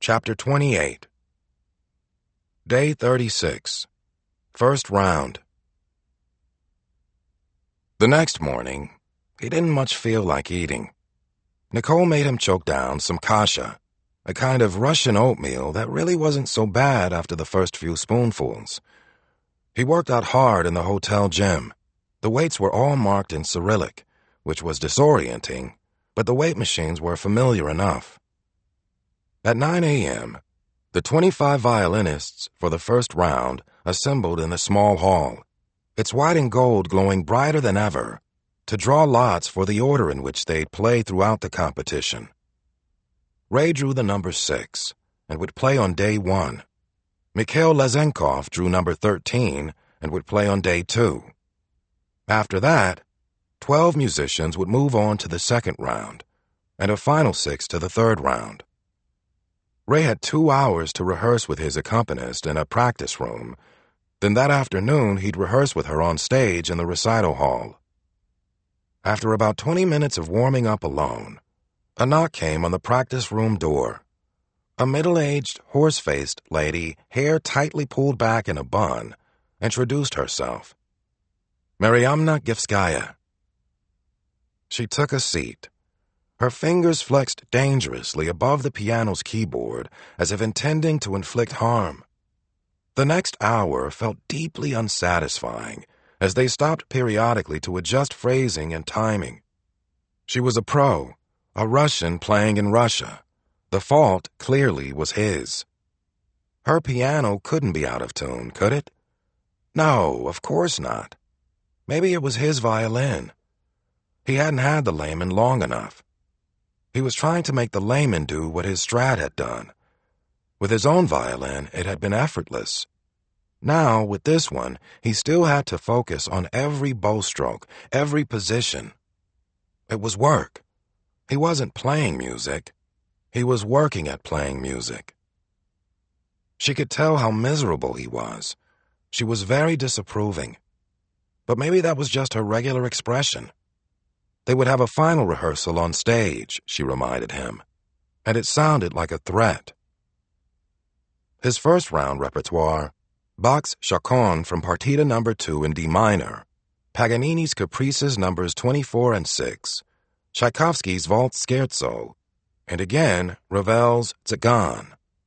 Chapter 28. Day 36. First round. The next morning, he didn't much feel like eating. Nicole made him choke down some kasha, a kind of Russian oatmeal that really wasn't so bad after the first few spoonfuls. He worked out hard in the hotel gym. The weights were all marked in Cyrillic, which was disorienting, but the weight machines were familiar enough. At 9 a.m., the 25 violinists for the first round assembled in the small hall, its white and gold glowing brighter than ever, to draw lots for the order in which they'd play throughout the competition. Ray drew the number 6 and would play on day 1. Mikhail Lezenkov drew number 13 and would play on day 2. After that, 12 musicians would move on to the second round, and a final 6 to the third round. Ray had 2 hours to rehearse with his accompanist in a practice room. Then that afternoon, he'd rehearse with her on stage in the recital hall. After about 20 minutes of warming up alone, a knock came on the practice room door. A middle-aged, horse-faced lady, hair tightly pulled back in a bun, introduced herself. Mariamna Givskaya. She took a seat. Her fingers flexed dangerously above the piano's keyboard as if intending to inflict harm. The next hour felt deeply unsatisfying as they stopped periodically to adjust phrasing and timing. She was a pro, a Russian playing in Russia. The fault clearly was his. Her piano couldn't be out of tune, could it? No, of course not. Maybe it was his violin. He hadn't had the layman long enough. He was trying to make the layman do what his Strat had done. With his own violin, it had been effortless. Now, with this one, he still had to focus on every bow stroke, every position. It was work. He wasn't playing music. He was working at playing music. She could tell how miserable he was. She was very disapproving. But maybe that was just her regular expression. They would have a final rehearsal on stage, she reminded him, and it sounded like a threat. His first round repertoire: Bach's Chaconne from Partita No. 2 in D minor, Paganini's Caprices Nos. 24 and 6, Tchaikovsky's Waltz Scherzo, and again Ravel's Tzigan.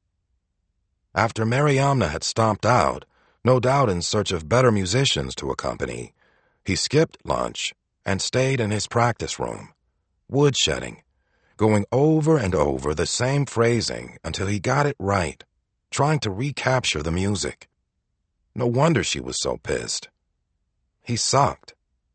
After Mariamna had stomped out, no doubt in search of better musicians to accompany, he skipped lunch and stayed in his practice room, woodshedding, going over and over the same phrasing until he got it right, trying to recapture the music. No wonder she was so pissed. He sucked.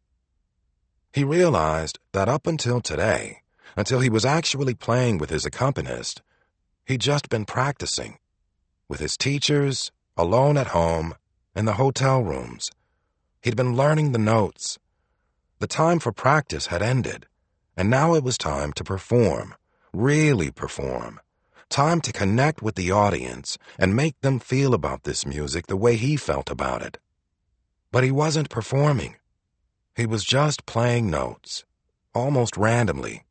He realized that up until today, until he was actually playing with his accompanist, he'd just been practicing, with his teachers, alone at home, in the hotel rooms. He'd been learning the notes. The time for practice had ended, and now it was time to perform, really perform. Time to connect with the audience and make them feel about this music the way he felt about it. But he wasn't performing. He was just playing notes, almost randomly.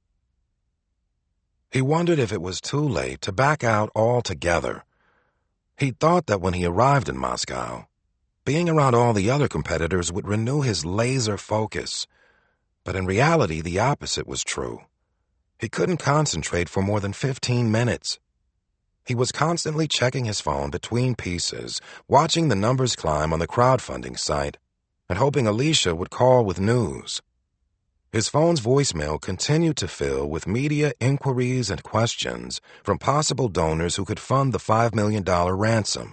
He wondered if it was too late to back out altogether. He thought that when he arrived in Moscow, being around all the other competitors would renew his laser focus. But in reality, the opposite was true. He couldn't concentrate for more than 15 minutes. He was constantly checking his phone between pieces, watching the numbers climb on the crowdfunding site, and hoping Alicia would call with news. His phone's voicemail continued to fill with media inquiries and questions from possible donors who could fund the $5 million ransom.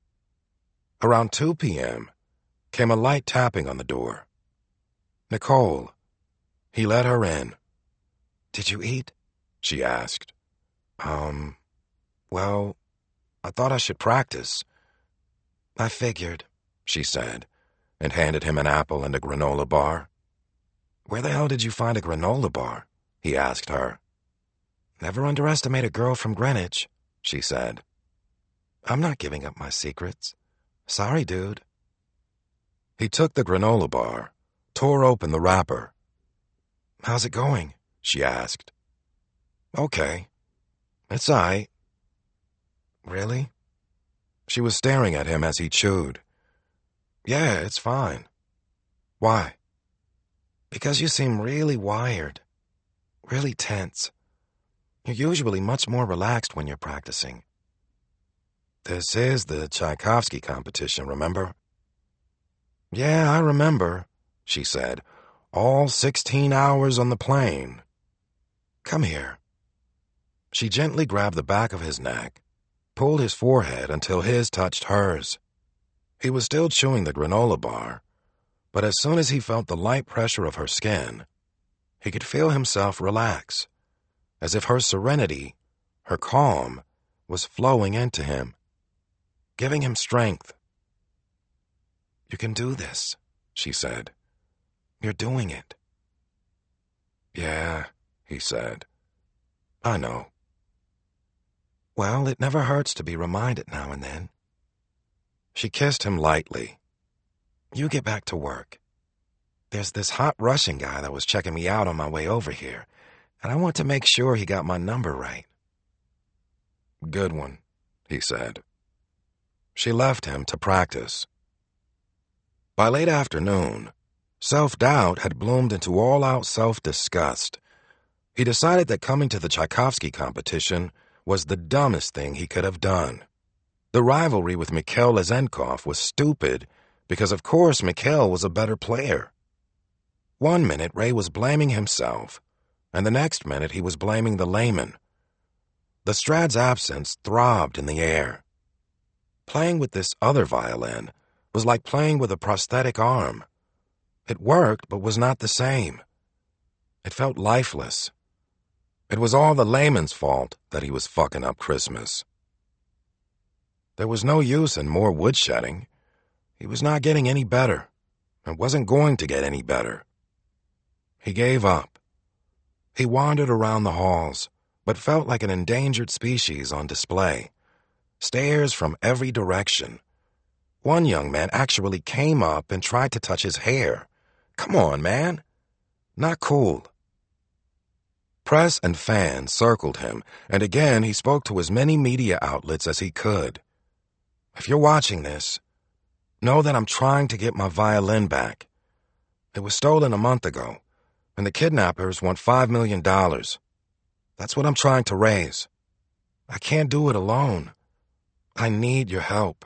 Around 2 p.m., came a light tapping on the door. Nicole. He let her in. "Did you eat?" she asked. Well, I thought I should practice." "I figured," she said, and handed him an apple and a granola bar. "Where the hell did you find a granola bar?" he asked her. "Never underestimate a girl from Greenwich," she said. "I'm not giving up my secrets. Sorry, dude." He took the granola bar, tore open the wrapper. "How's it going?" she asked. "Okay. It's aight." Really? She was staring at him as he chewed. Yeah, it's fine. Why? Because you seem really wired. Really tense. You're usually much more relaxed when you're practicing. This is the Tchaikovsky competition, remember? Yeah, I remember, she said. All 16 hours on the plane. Come here. She gently grabbed the back of his neck, pulled his forehead until his touched hers. He was still chewing the granola bar, but as soon as he felt the light pressure of her skin, he could feel himself relax, as if her serenity, her calm, was flowing into him, giving him strength. You can do this, she said. You're doing it. Yeah, he said. I know. Well, it never hurts to be reminded now and then. She kissed him lightly. You get back to work. There's this hot Russian guy that was checking me out on my way over here, and I want to make sure he got my number right. Good one, he said. She left him to practice. By late afternoon, self-doubt had bloomed into all-out self-disgust. He decided that coming to the Tchaikovsky competition was the dumbest thing he could have done. The rivalry with Mikhail Lezenkov was stupid because, of course, Mikhail was a better player. One minute, Ray was blaming himself, and the next minute he was blaming the layman. The Strad's absence throbbed in the air. Playing with this other violin was like playing with a prosthetic arm. It worked, but was not the same. It felt lifeless. It was all the layman's fault that he was fucking up Christmas. There was no use in more woodshedding. He was not getting any better, and wasn't going to get any better. He gave up. He wandered around the halls, but felt like an endangered species on display. Stares from every direction. One young man actually came up and tried to touch his hair. Come on, man. Not cool. Press and fans circled him, and again he spoke to as many media outlets as he could. If you're watching this, know that I'm trying to get my violin back. It was stolen a month ago, and the kidnappers want $5 million. That's what I'm trying to raise. I can't do it alone. I need your help.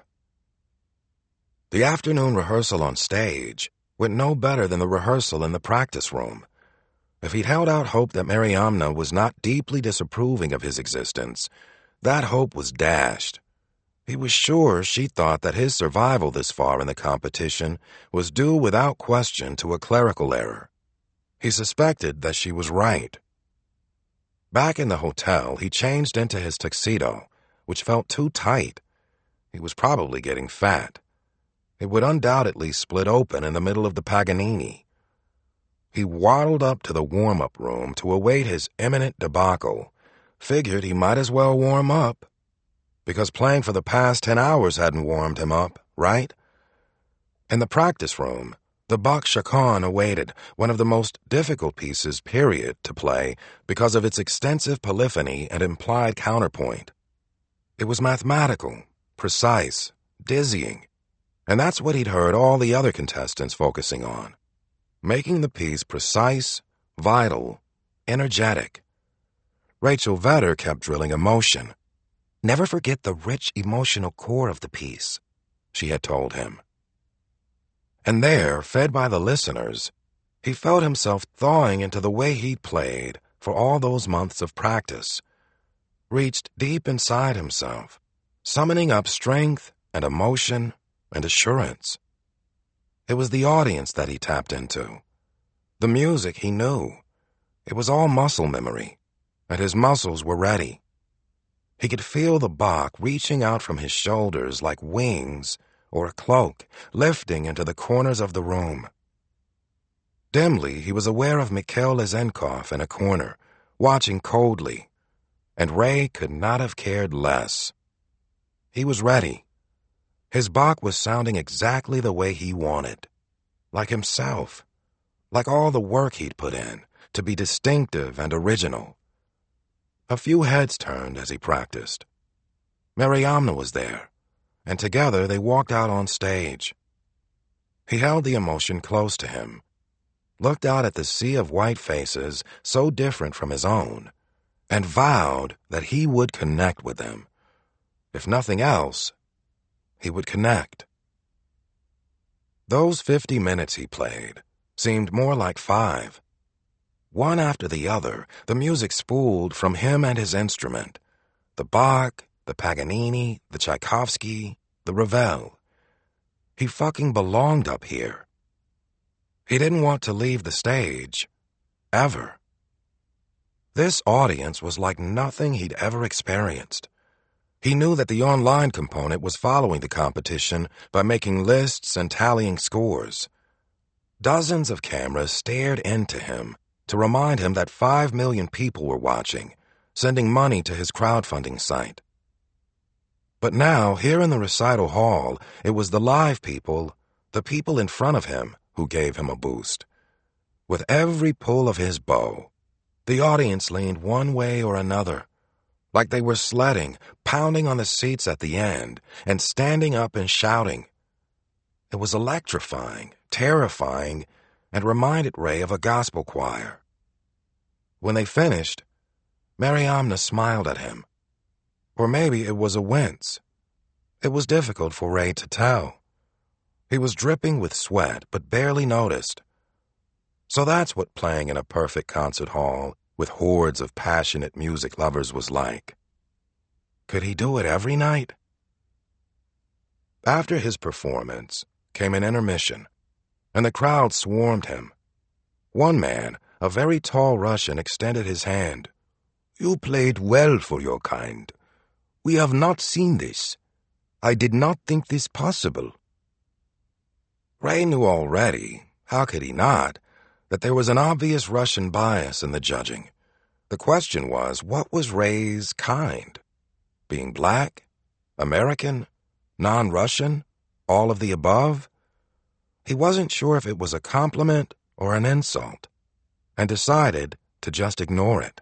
The afternoon rehearsal on stage went no better than the rehearsal in the practice room. If he'd held out hope that Mariamna was not deeply disapproving of his existence, that hope was dashed. He was sure she thought that his survival this far in the competition was due without question to a clerical error. He suspected that she was right. Back in the hotel, he changed into his tuxedo, which felt too tight. He was probably getting fat. It would undoubtedly split open in the middle of the Paganini. He waddled up to the warm-up room to await his imminent debacle, figured he might as well warm up, because playing for the past 10 hours hadn't warmed him up, right? In the practice room, the Bach Chaconne awaited, one of the most difficult pieces, period, to play because of its extensive polyphony and implied counterpoint. It was mathematical, precise, dizzying, and that's what he'd heard all the other contestants focusing on, making the piece precise, vital, energetic. Rachel Vedder kept drilling emotion. Never forget the rich emotional core of the piece, she had told him. And there, fed by the listeners, he felt himself thawing into the way he'd played for all those months of practice, reached deep inside himself, summoning up strength and emotion and assurance. It was the audience that he tapped into. The music he knew. It was all muscle memory, and his muscles were ready. He could feel the Bach reaching out from his shoulders like wings or a cloak, lifting into the corners of the room. Dimly, he was aware of Mikhail Lezenkov in a corner, watching coldly, and Ray could not have cared less. He was ready. His Bach was sounding exactly the way he wanted, like himself, like all the work he'd put in to be distinctive and original. A few heads turned as he practiced. Mariamna was there, and together they walked out on stage. He held the emotion close to him, looked out at the sea of white faces so different from his own, and vowed that he would connect with them. If nothing else, he would connect. Those 50 minutes he played seemed more like 5. One after the other, the music spooled from him and his instrument. The Bach, the Paganini, the Tchaikovsky, the Ravel. He fucking belonged up here. He didn't want to leave the stage, ever. This audience was like nothing he'd ever experienced. He knew that the online component was following the competition by making lists and tallying scores. Dozens of cameras stared into him to remind him that 5 million people were watching, sending money to his crowdfunding site. But now, here in the recital hall, it was the live people, the people in front of him, who gave him a boost. With every pull of his bow, the audience leaned one way or another, like they were sledding, pounding on the seats at the end, and standing up and shouting. It was electrifying, terrifying, and reminded Ray of a gospel choir. When they finished, Mariamna smiled at him. Or maybe it was a wince. It was difficult for Ray to tell. He was dripping with sweat, but barely noticed. So that's what playing in a perfect concert hall with hordes of passionate music lovers was like. Could he do it every night? After his performance came an intermission, and the crowd swarmed him. One man, a very tall Russian, extended his hand. "You played well for your kind. We have not seen this. I did not think this possible." Ray knew already, how could he not, that there was an obvious Russian bias in the judging. The question was, what was Ray's kind? Being black? American? Non-Russian? All of the above? He wasn't sure if it was a compliment or an insult, and decided to just ignore it.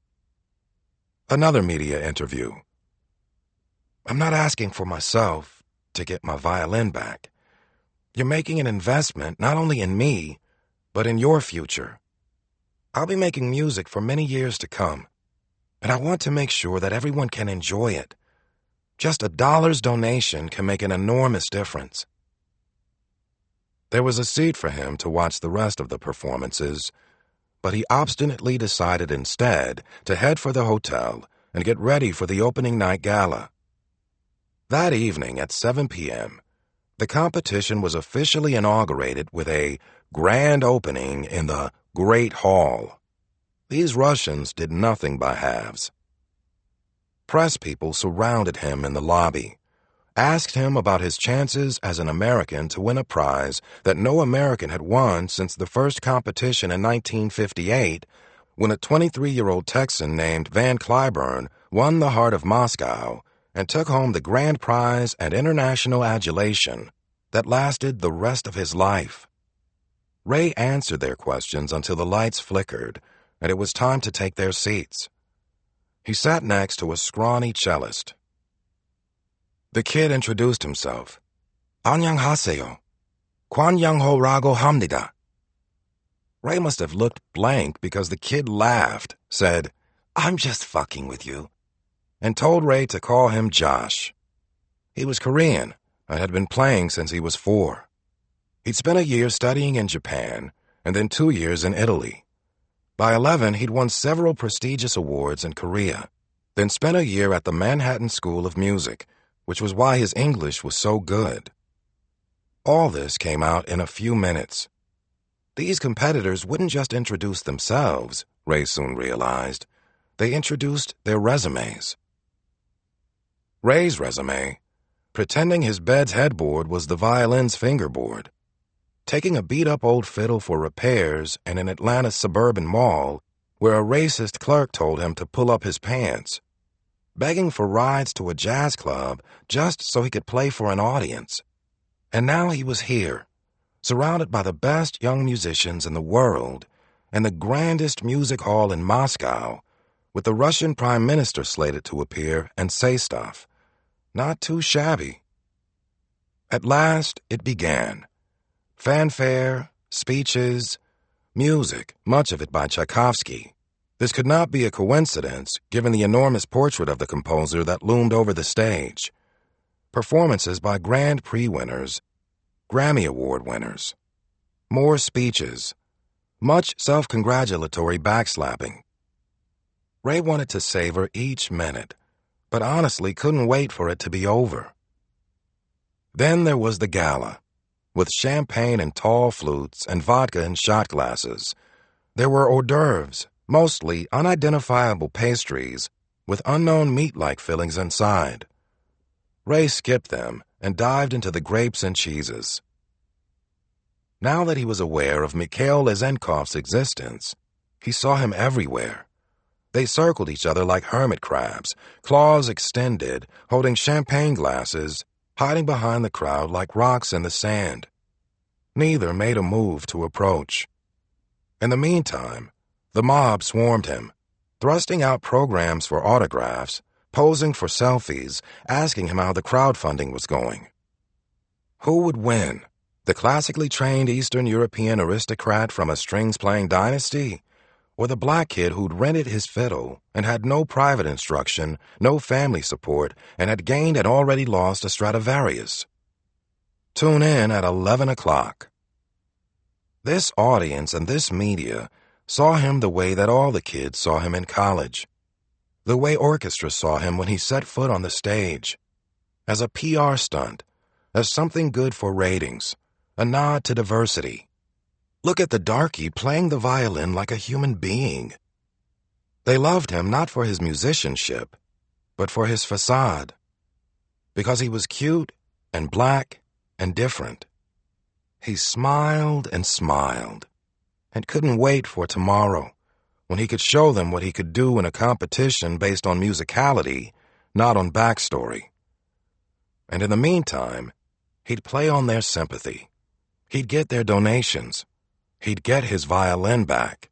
Another media interview. "I'm not asking for myself to get my violin back. You're making an investment not only in me, but in your future. I'll be making music for many years to come, and I want to make sure that everyone can enjoy it. Just $1 donation can make an enormous difference." There was a seat for him to watch the rest of the performances, but he obstinately decided instead to head for the hotel and get ready for the opening night gala. That evening at 7 p.m., the competition was officially inaugurated with a grand opening in the Great Hall. These Russians did nothing by halves. Press people surrounded him in the lobby, asked him about his chances as an American to win a prize that no American had won since the first competition in 1958, when a 23-year-old Texan named Van Cliburn won the heart of Moscow and took home the grand prize and international adulation that lasted the rest of his life. Ray answered their questions until the lights flickered, and it was time to take their seats. He sat next to a scrawny cellist. The kid introduced himself. "안녕하세요. 관양호라고 합니다." Ray must have looked blank because the kid laughed, said, "I'm just fucking with you," and told Ray to call him Josh. He was Korean and had been playing since he was 4. He'd spent a year studying in Japan and then 2 years in Italy. By 11, he'd won several prestigious awards in Korea, then spent a year at the Manhattan School of Music, which was why his English was so good. All this came out in a few minutes. These competitors wouldn't just introduce themselves, Ray soon realized. They introduced their resumes. Ray's resume, pretending his bed's headboard was the violin's fingerboard, taking a beat-up old fiddle for repairs in an Atlanta suburban mall where a racist clerk told him to pull up his pants, begging for rides to a jazz club just so he could play for an audience. And now he was here, surrounded by the best young musicians in the world and the grandest music hall in Moscow, with the Russian Prime Minister slated to appear and say stuff. Not too shabby. At last, it began. Fanfare, speeches, music, much of it by Tchaikovsky. This could not be a coincidence, given the enormous portrait of the composer that loomed over the stage. Performances by Grand Prix winners, Grammy Award winners. More speeches. Much self-congratulatory backslapping. Ray wanted to savor each minute, but honestly couldn't wait for it to be over. Then there was the gala, with champagne and tall flutes and vodka in shot glasses. There were hors d'oeuvres, mostly unidentifiable pastries, with unknown meat-like fillings inside. Ray skipped them and dived into the grapes and cheeses. Now that he was aware of Mikhail Lezenkov's existence, he saw him everywhere. They circled each other like hermit crabs, claws extended, holding champagne glasses, hiding behind the crowd like rocks in the sand. Neither made a move to approach. In the meantime, the mob swarmed him, thrusting out programs for autographs, posing for selfies, asking him how the crowdfunding was going. Who would win? The classically trained Eastern European aristocrat from a strings-playing dynasty? Or the black kid who'd rented his fiddle and had no private instruction, no family support, and had gained and already lost a Stradivarius? Tune in at 11 o'clock. This audience and this media saw him the way that all the kids saw him in college. The way orchestras saw him when he set foot on the stage. As a PR stunt, as something good for ratings, a nod to diversity. Look at the darky playing the violin like a human being. They loved him not for his musicianship, but for his facade. Because he was cute and black and different. He smiled and couldn't wait for tomorrow, when he could show them what he could do in a competition based on musicality, not on backstory. And in the meantime, he'd play on their sympathy. He'd get their donations. He'd get his violin back.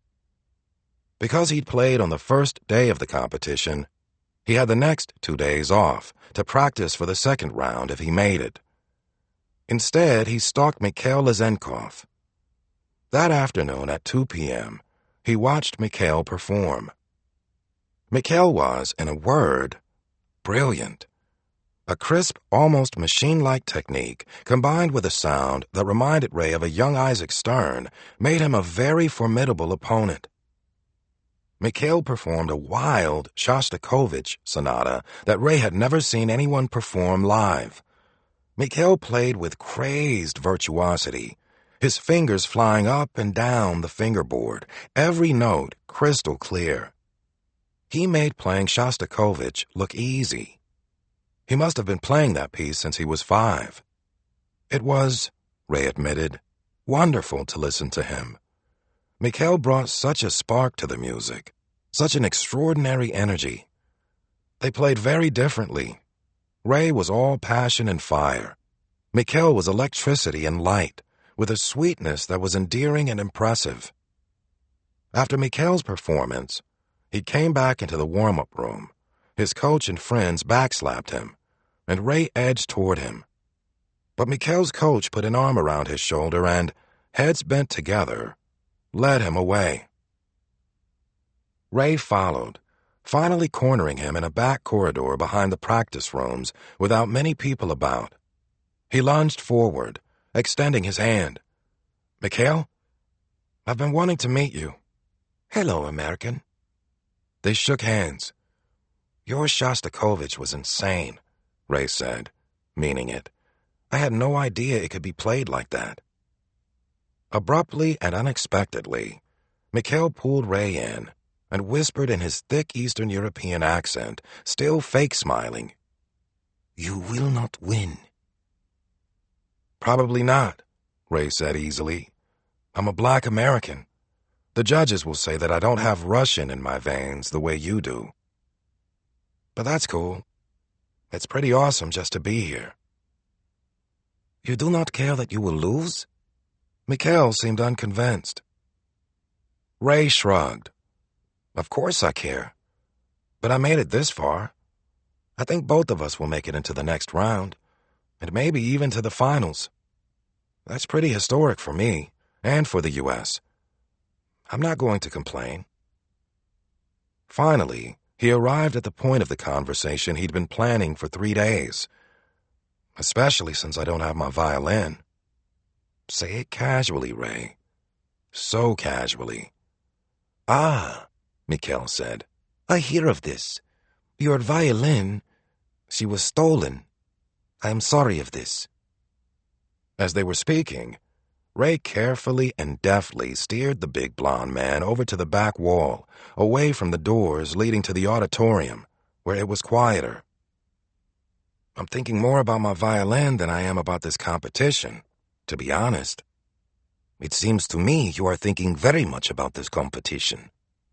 Because he'd played on the first day of the competition, he had the next 2 days off to practice for the second round if he made it. Instead, he stalked Mikhail Lezenkov. That afternoon at 2 p.m., he watched Mikhail perform. Mikhail was, in a word, brilliant. A crisp, almost machine-like technique, combined with a sound that reminded Ray of a young Isaac Stern, made him a very formidable opponent. Mikhail performed a wild Shostakovich sonata that Ray had never seen anyone perform live. Mikhail played with crazed virtuosity, his fingers flying up and down the fingerboard, every note crystal clear. He made playing Shostakovich look easy. He must have been playing that piece since he was 5. It was, Ray admitted, wonderful to listen to him. Mikhail brought such a spark to the music, such an extraordinary energy. They played very differently. Ray was all passion and fire. Mikhail was electricity and light, with a sweetness that was endearing and impressive. After Mikhail's performance, he came back into the warm-up room. His coach and friends backslapped him, and Ray edged toward him. But Mikhail's coach put an arm around his shoulder and, heads bent together, led him away. Ray followed, finally cornering him in a back corridor behind the practice rooms without many people about. He lunged forward, extending his hand. "Mikhail, I've been wanting to meet you." "Hello, American." They shook hands. "Your Shostakovich was insane," Ray said, meaning it. "I had no idea it could be played like that." Abruptly and unexpectedly, Mikhail pulled Ray in and whispered in his thick Eastern European accent, still fake smiling, "You will not win." "Probably not," Ray said easily. "I'm a black American. The judges will say that I don't have Russian in my veins the way you do. But that's cool. It's pretty awesome just to be here." "You do not care that you will lose?" Mikhail seemed unconvinced. Ray shrugged. "Of course I care. But I made it this far. I think both of us will make it into the next round, and maybe even to the finals. That's pretty historic for me, and for the U.S. I'm not going to complain. Finally, he arrived at the point of the conversation he'd been planning for 3 days. Especially since I don't have my violin. Say it casually, Ray. So casually. Ah, Mikhail said. I hear of this. Your violin, she was stolen. I am sorry of this. As they were speaking, Ray carefully and deftly steered the big blond man over to the back wall, away from the doors leading to the auditorium, where it was quieter. I'm thinking more about my violin than I am about this competition, to be honest. It seems to me you are thinking very much about this competition.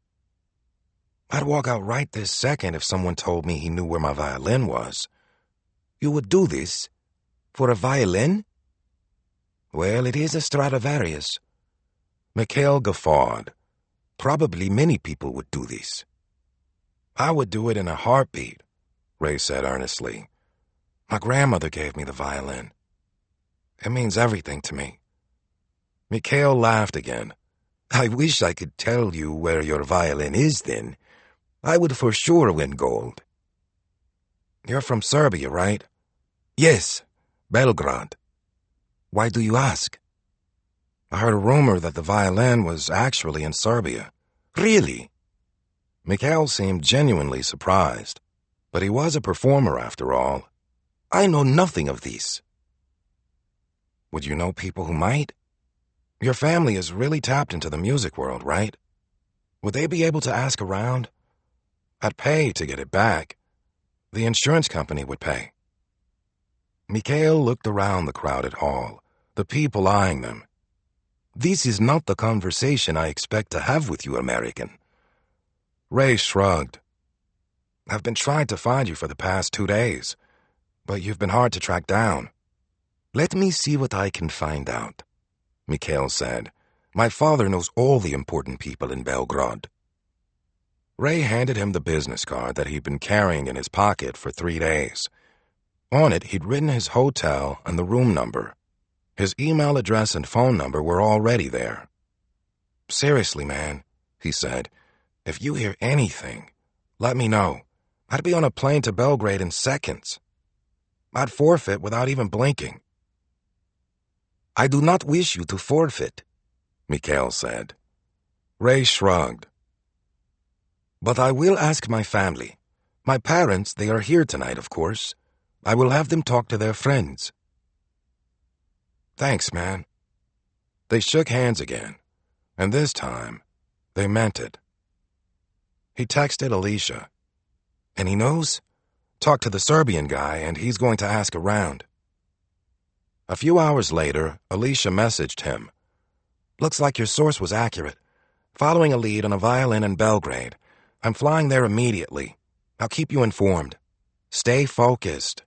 I'd walk out right this second if someone told me he knew where my violin was. You would do this? For a violin? Well, it is a Stradivarius. Mikhail guffawed. Probably many people would do this. I would do it in a heartbeat, Ray said earnestly. My grandmother gave me the violin. It means everything to me. Mikhail laughed again. I wish I could tell you where your violin is then. I would for sure win gold. You're from Serbia, right? Yes, Belgrade. Why do you ask? I heard a rumor that the violin was actually in Serbia. Really? Mikhail seemed genuinely surprised, but he was a performer after all. I know nothing of this. Would you know people who might? Your family is really tapped into the music world, right? Would they be able to ask around? I'd pay to get it back. The insurance company would pay. Mikhail looked around the crowded hall, the people eyeing them. This is not the conversation I expect to have with you, American. Ray shrugged. I've been trying to find you for the past 2 days, but you've been hard to track down. Let me see what I can find out, Mikhail said. My father knows all the important people in Belgrade. Ray handed him the business card that he'd been carrying in his pocket for 3 days. On it, he'd written his hotel and the room number. His email address and phone number were already there. Seriously, man, he said, if you hear anything, let me know. I'd be on a plane to Belgrade in seconds. I'd forfeit without even blinking. I do not wish you to forfeit, Mikhail said. Ray shrugged. But I will ask my family. My parents, they are here tonight, of course. I will have them talk to their friends. Thanks, man. They shook hands again, and this time, they meant it. He texted Alicia. And he knows? Talk to the Serbian guy, and he's going to ask around. A few hours later, Alicia messaged him. Looks like your source was accurate. Following a lead on a violin in Belgrade. I'm flying there immediately. I'll keep you informed. Stay focused.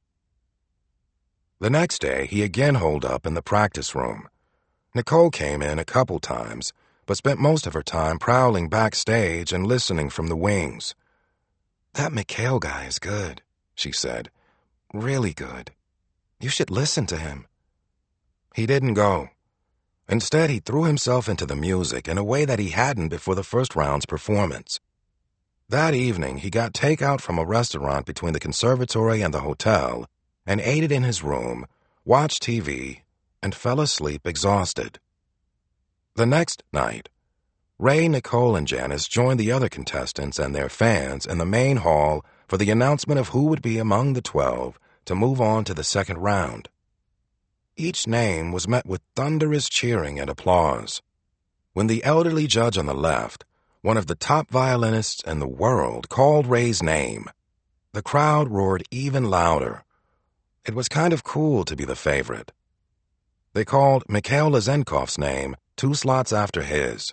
The next day, he again holed up in the practice room. Nicole came in a couple times, but spent most of her time prowling backstage and listening from the wings. That Mikhail guy is good, she said. Really good. You should listen to him. He didn't go. Instead, he threw himself into the music in a way that he hadn't before the first round's performance. That evening, he got takeout from a restaurant between the conservatory and the hotel, and ate it in his room, watched TV, and fell asleep exhausted. The next night, Ray, Nicole, and Janice joined the other contestants and their fans in the main hall for the announcement of who would be among the 12 to move on to the second round. Each name was met with thunderous cheering and applause. When the elderly judge on the left, one of the top violinists in the world, called Ray's name, the crowd roared even louder. It was kind of cool to be the favorite. They called Mikhail Lazenkov's name 2 slots after his.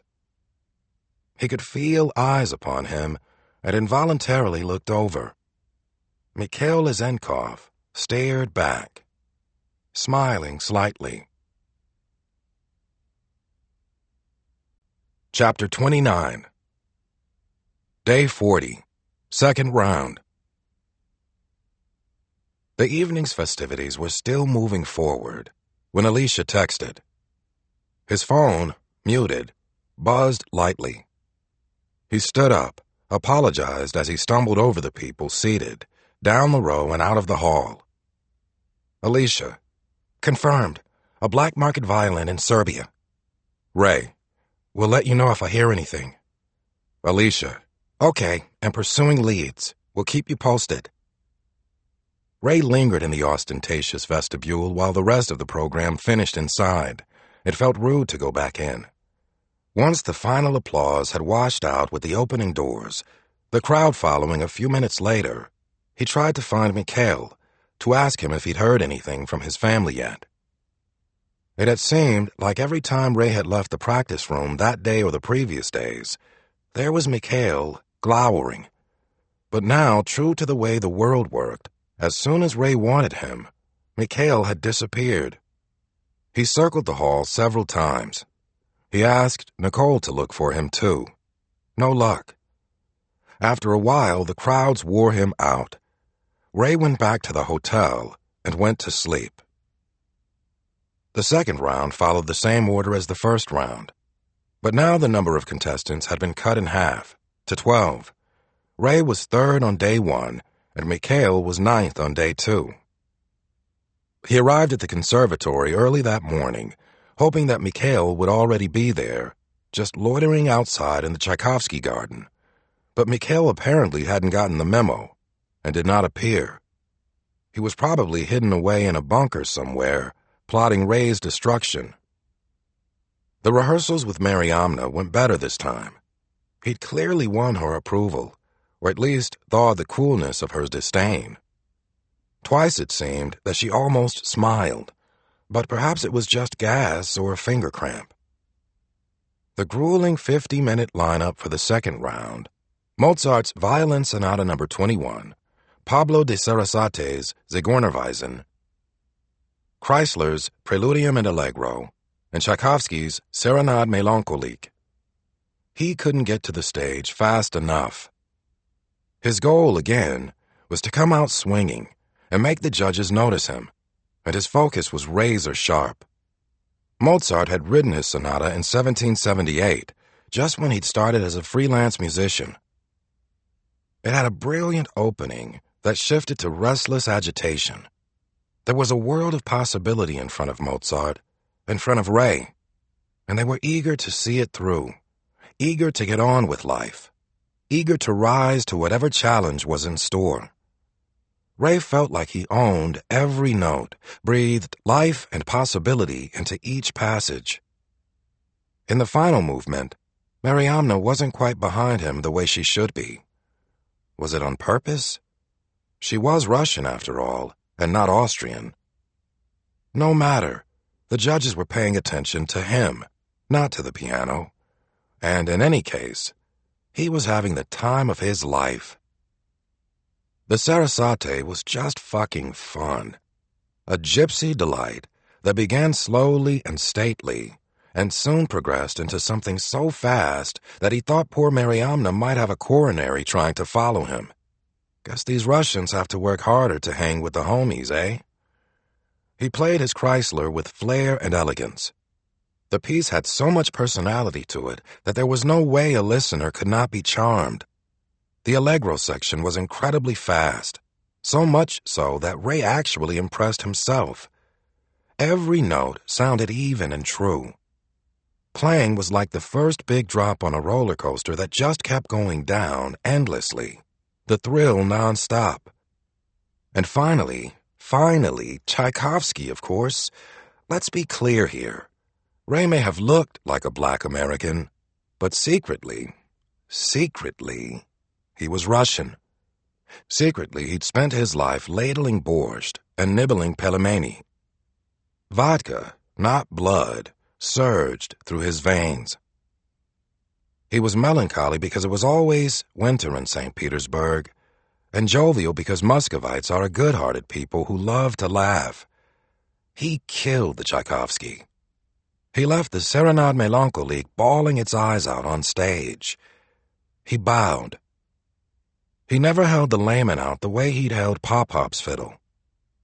He could feel eyes upon him and involuntarily looked over. Mikhail Lazenkov stared back, smiling slightly. Chapter 29. Day 40, second round. The evening's festivities were still moving forward when Alicia texted. His phone, muted, buzzed lightly. He stood up, apologized as he stumbled over the people seated, down the row and out of the hall. Alicia. Confirmed. A black market violin in Serbia. Ray. We'll let you know if I hear anything. Alicia. Okay, and pursuing leads. We'll keep you posted. Ray lingered in the ostentatious vestibule while the rest of the program finished inside. It felt rude to go back in. Once the final applause had washed out with the opening doors, the crowd following a few minutes later, he tried to find Mikhail to ask him if he'd heard anything from his family yet. It had seemed like every time Ray had left the practice room that day or the previous days, there was Mikhail glowering. But now, true to the way the world worked, as soon as Ray wanted him, Mikhail had disappeared. He circled the hall several times. He asked Nicole to look for him, too. No luck. After a while, the crowds wore him out. Ray went back to the hotel and went to sleep. The second round followed the same order as the first round. But now the number of contestants had been cut in half, to 12. Ray was third on day 1, and Mikhail was ninth on day 2. He arrived at the conservatory early that morning, hoping that Mikhail would already be there, just loitering outside in the Tchaikovsky garden. But Mikhail apparently hadn't gotten the memo, and did not appear. He was probably hidden away in a bunker somewhere, plotting Ray's destruction. The rehearsals with Mariamna went better this time. He'd clearly won her approval, or at least thawed the coolness of her disdain. Twice it seemed that she almost smiled, but perhaps it was just gas or a finger cramp. The grueling 50-minute lineup for the second round: Mozart's Violin Sonata No. 21, Pablo de Sarasate's Zigeunerweisen, Kreisler's Preludium and Allegro, and Tchaikovsky's Serenade Melancholique. He couldn't get to the stage fast enough. His goal, again, was to come out swinging and make the judges notice him, and his focus was razor sharp. Mozart had written his sonata in 1778, just when he'd started as a freelance musician. It had a brilliant opening that shifted to restless agitation. There was a world of possibility in front of Mozart, in front of Ray, and they were eager to see it through, eager to get on with life, eager to rise to whatever challenge was in store. Ray felt like he owned every note, breathed life and possibility into each passage. In the final movement, Mariamna wasn't quite behind him the way she should be. Was it on purpose? She was Russian, after all, and not Austrian. No matter. The judges were paying attention to him, not to the piano. And in any case, he was having the time of his life. The Sarasate was just fucking fun. A gypsy delight that began slowly and stately, and soon progressed into something so fast that he thought poor Mariamna might have a coronary trying to follow him. Guess these Russians have to work harder to hang with the homies, eh? He played his Kreisler with flair and elegance. The piece had so much personality to it that there was no way a listener could not be charmed. The Allegro section was incredibly fast, so much so that Ray actually impressed himself. Every note sounded even and true. Playing was like the first big drop on a roller coaster that just kept going down endlessly, the thrill nonstop. And finally, Tchaikovsky, of course. Let's be clear here. Ray may have looked like a black American, but secretly, he was Russian. Secretly, he'd spent his life ladling borscht and nibbling pelmeni. Vodka, not blood, surged through his veins. He was melancholy because it was always winter in St. Petersburg, and jovial because Muscovites are a good-hearted people who love to laugh. He killed the Tchaikovsky. He left the Serenade Melancholique bawling its eyes out on stage. He bowed. He never held the layman out the way he'd held Pop-Pop's fiddle.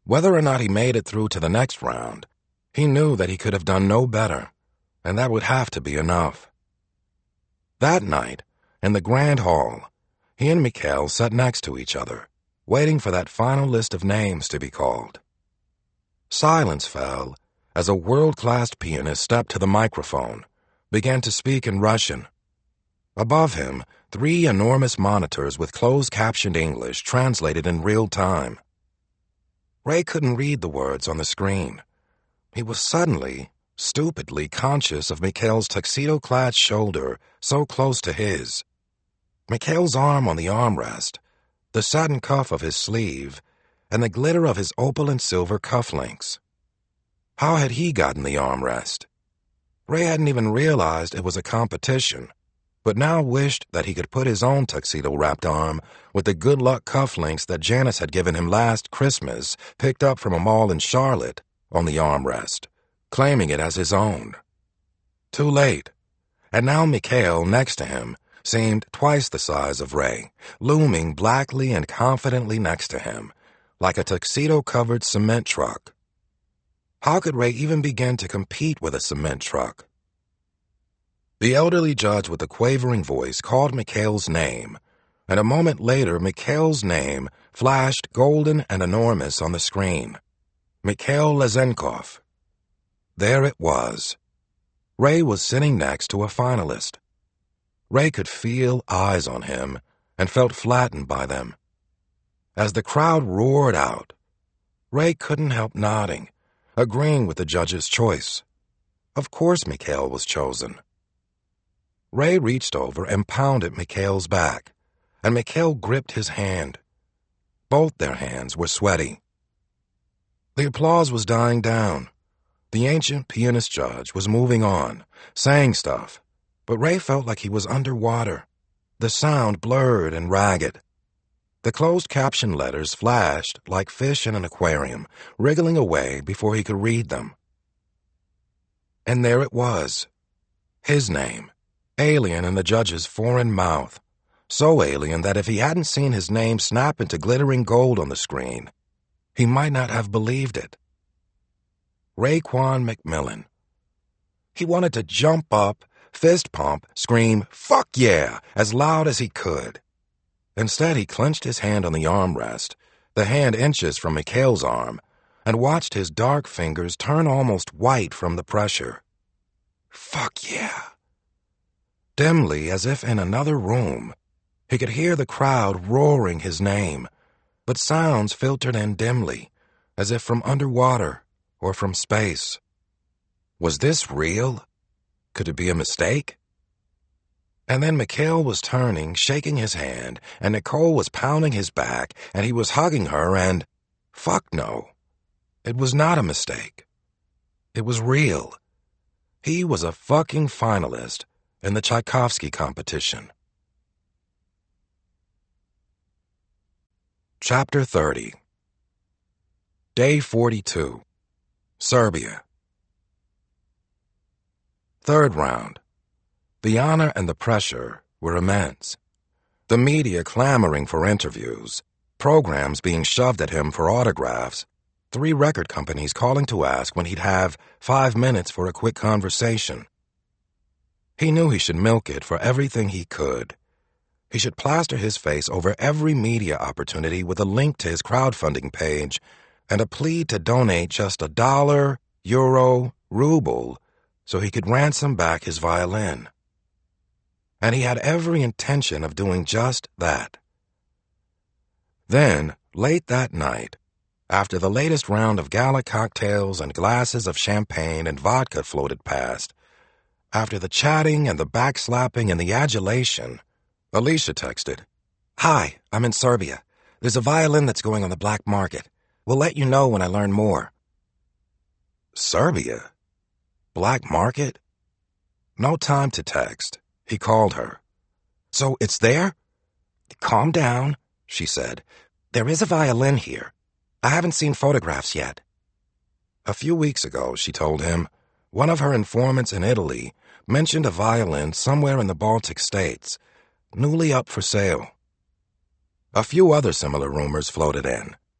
Whether or not he made it through to the next round, he knew that he could have done no better, and that would have to be enough. That night, in the grand hall, he and Mikhail sat next to each other, waiting for that final list of names to be called. Silence fell as a world-class pianist stepped to the microphone, began to speak in Russian. Above him, 3 enormous monitors with closed-captioned English translated in real time. Ray couldn't read the words on the screen. He was suddenly, stupidly conscious of Mikhail's tuxedo-clad shoulder so close to his. Mikhail's arm on the armrest, the satin cuff of his sleeve, and the glitter of his opal and silver cufflinks. How had he gotten the armrest? Ray hadn't even realized it was a competition, but now wished that he could put his own tuxedo-wrapped arm with the good luck cufflinks that Janice had given him last Christmas, picked up from a mall in Charlotte, on the armrest, claiming it as his own. Too late, and now Mikhail, next to him, seemed twice the size of Ray, looming blackly and confidently next to him, like a tuxedo-covered cement truck. How could Ray even begin to compete with a cement truck? The elderly judge with the quavering voice called Mikhail's name, and a moment later Mikhail's name flashed golden and enormous on the screen. Mikhail Lezenkov. There it was. Ray was sitting next to a finalist. Ray could feel eyes on him and felt flattened by them. As the crowd roared out, Ray couldn't help nodding, agreeing with the judge's choice. Of course Mikhail was chosen. Ray reached over and pounded Mikhail's back, and Mikhail gripped his hand. Both their hands were sweaty. The applause was dying down. The ancient pianist judge was moving on, saying stuff, but Ray felt like he was underwater. The sound blurred and ragged. The closed-caption letters flashed like fish in an aquarium, wriggling away before he could read them. And there it was. His name, alien in the judge's foreign mouth, so alien that if he hadn't seen his name snap into glittering gold on the screen, he might not have believed it. Raekwon McMillan. He wanted to jump up, fist pump, scream, "Fuck yeah!" as loud as he could. Instead, he clenched his hand on the armrest, the hand inches from Mikhail's arm, and watched his dark fingers turn almost white from the pressure. Fuck yeah! Dimly, as if in another room, he could hear the crowd roaring his name, but sounds filtered in dimly, as if from underwater or from space. Was this real? Could it be a mistake? And then Mikhail was turning, shaking his hand, and Nicole was pounding his back, and he was hugging her, and fuck no. It was not a mistake. It was real. He was a fucking finalist in the Tchaikovsky competition. Chapter 30. Day 42. Serbia. Third round. The honor and the pressure were immense. The media clamoring for interviews, programs being shoved at him for autographs, 3 record companies calling to ask when he'd have 5 minutes for a quick conversation. He knew he should milk it for everything he could. He should plaster his face over every media opportunity with a link to his crowdfunding page and a plea to donate just $1, euro, ruble, so he could ransom back his violin. And he had every intention of doing just that. Then, late that night, after the latest round of gala cocktails and glasses of champagne and vodka floated past, after the chatting and the backslapping and the adulation, Alicia texted, "Hi, I'm in Serbia. There's a violin that's going on the black market. We'll let you know when I learn more." Serbia? Black market? No time to text. He called her. "So it's there?" "Calm down," she said. "There is a violin here. I haven't seen photographs yet." A few weeks ago, she told him, one of her informants in Italy mentioned a violin somewhere in the Baltic states, newly up for sale. A few other similar rumors floated in.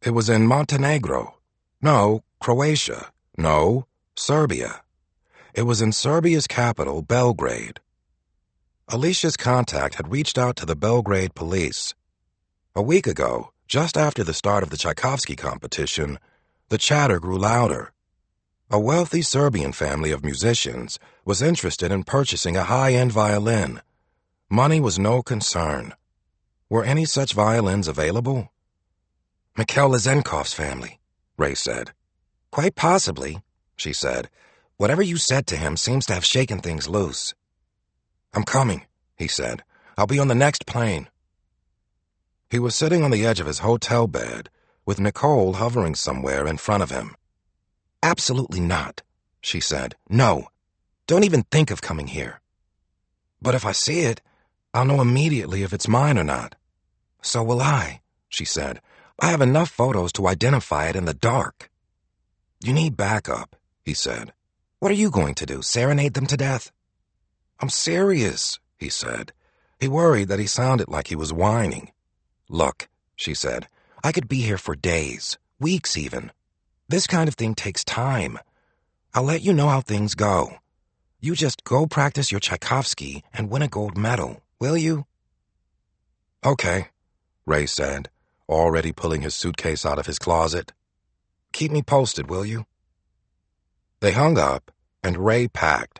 It was in Montenegro. No, Croatia. No, Serbia. It was in Serbia's capital, Belgrade. Alicia's contact had reached out to the Belgrade police. A week ago, just after the start of the Tchaikovsky competition, the chatter grew louder. A wealthy Serbian family of musicians was interested in purchasing a high-end violin. Money was no concern. Were any such violins available? Mikhail Lazenkov's family, Ray said. Quite possibly, she said. Whatever you said to him seems to have shaken things loose. I'm coming, he said. I'll be on the next plane. He was sitting on the edge of his hotel bed, with Nicole hovering somewhere in front of him. Absolutely not, she said. No, don't even think of coming here. But if I see it, I'll know immediately if it's mine or not. So will I, she said. I have enough photos to identify it in the dark. You need backup, he said. What are you going to do, serenade them to death? I'm serious, he said. He worried that he sounded like he was whining. Look, she said, I could be here for days, weeks even. This kind of thing takes time. I'll let you know how things go. You just go practice your Tchaikovsky and win a gold medal, will you? Okay, Ray said, already pulling his suitcase out of his closet. Keep me posted, will you? They hung up, and Ray packed.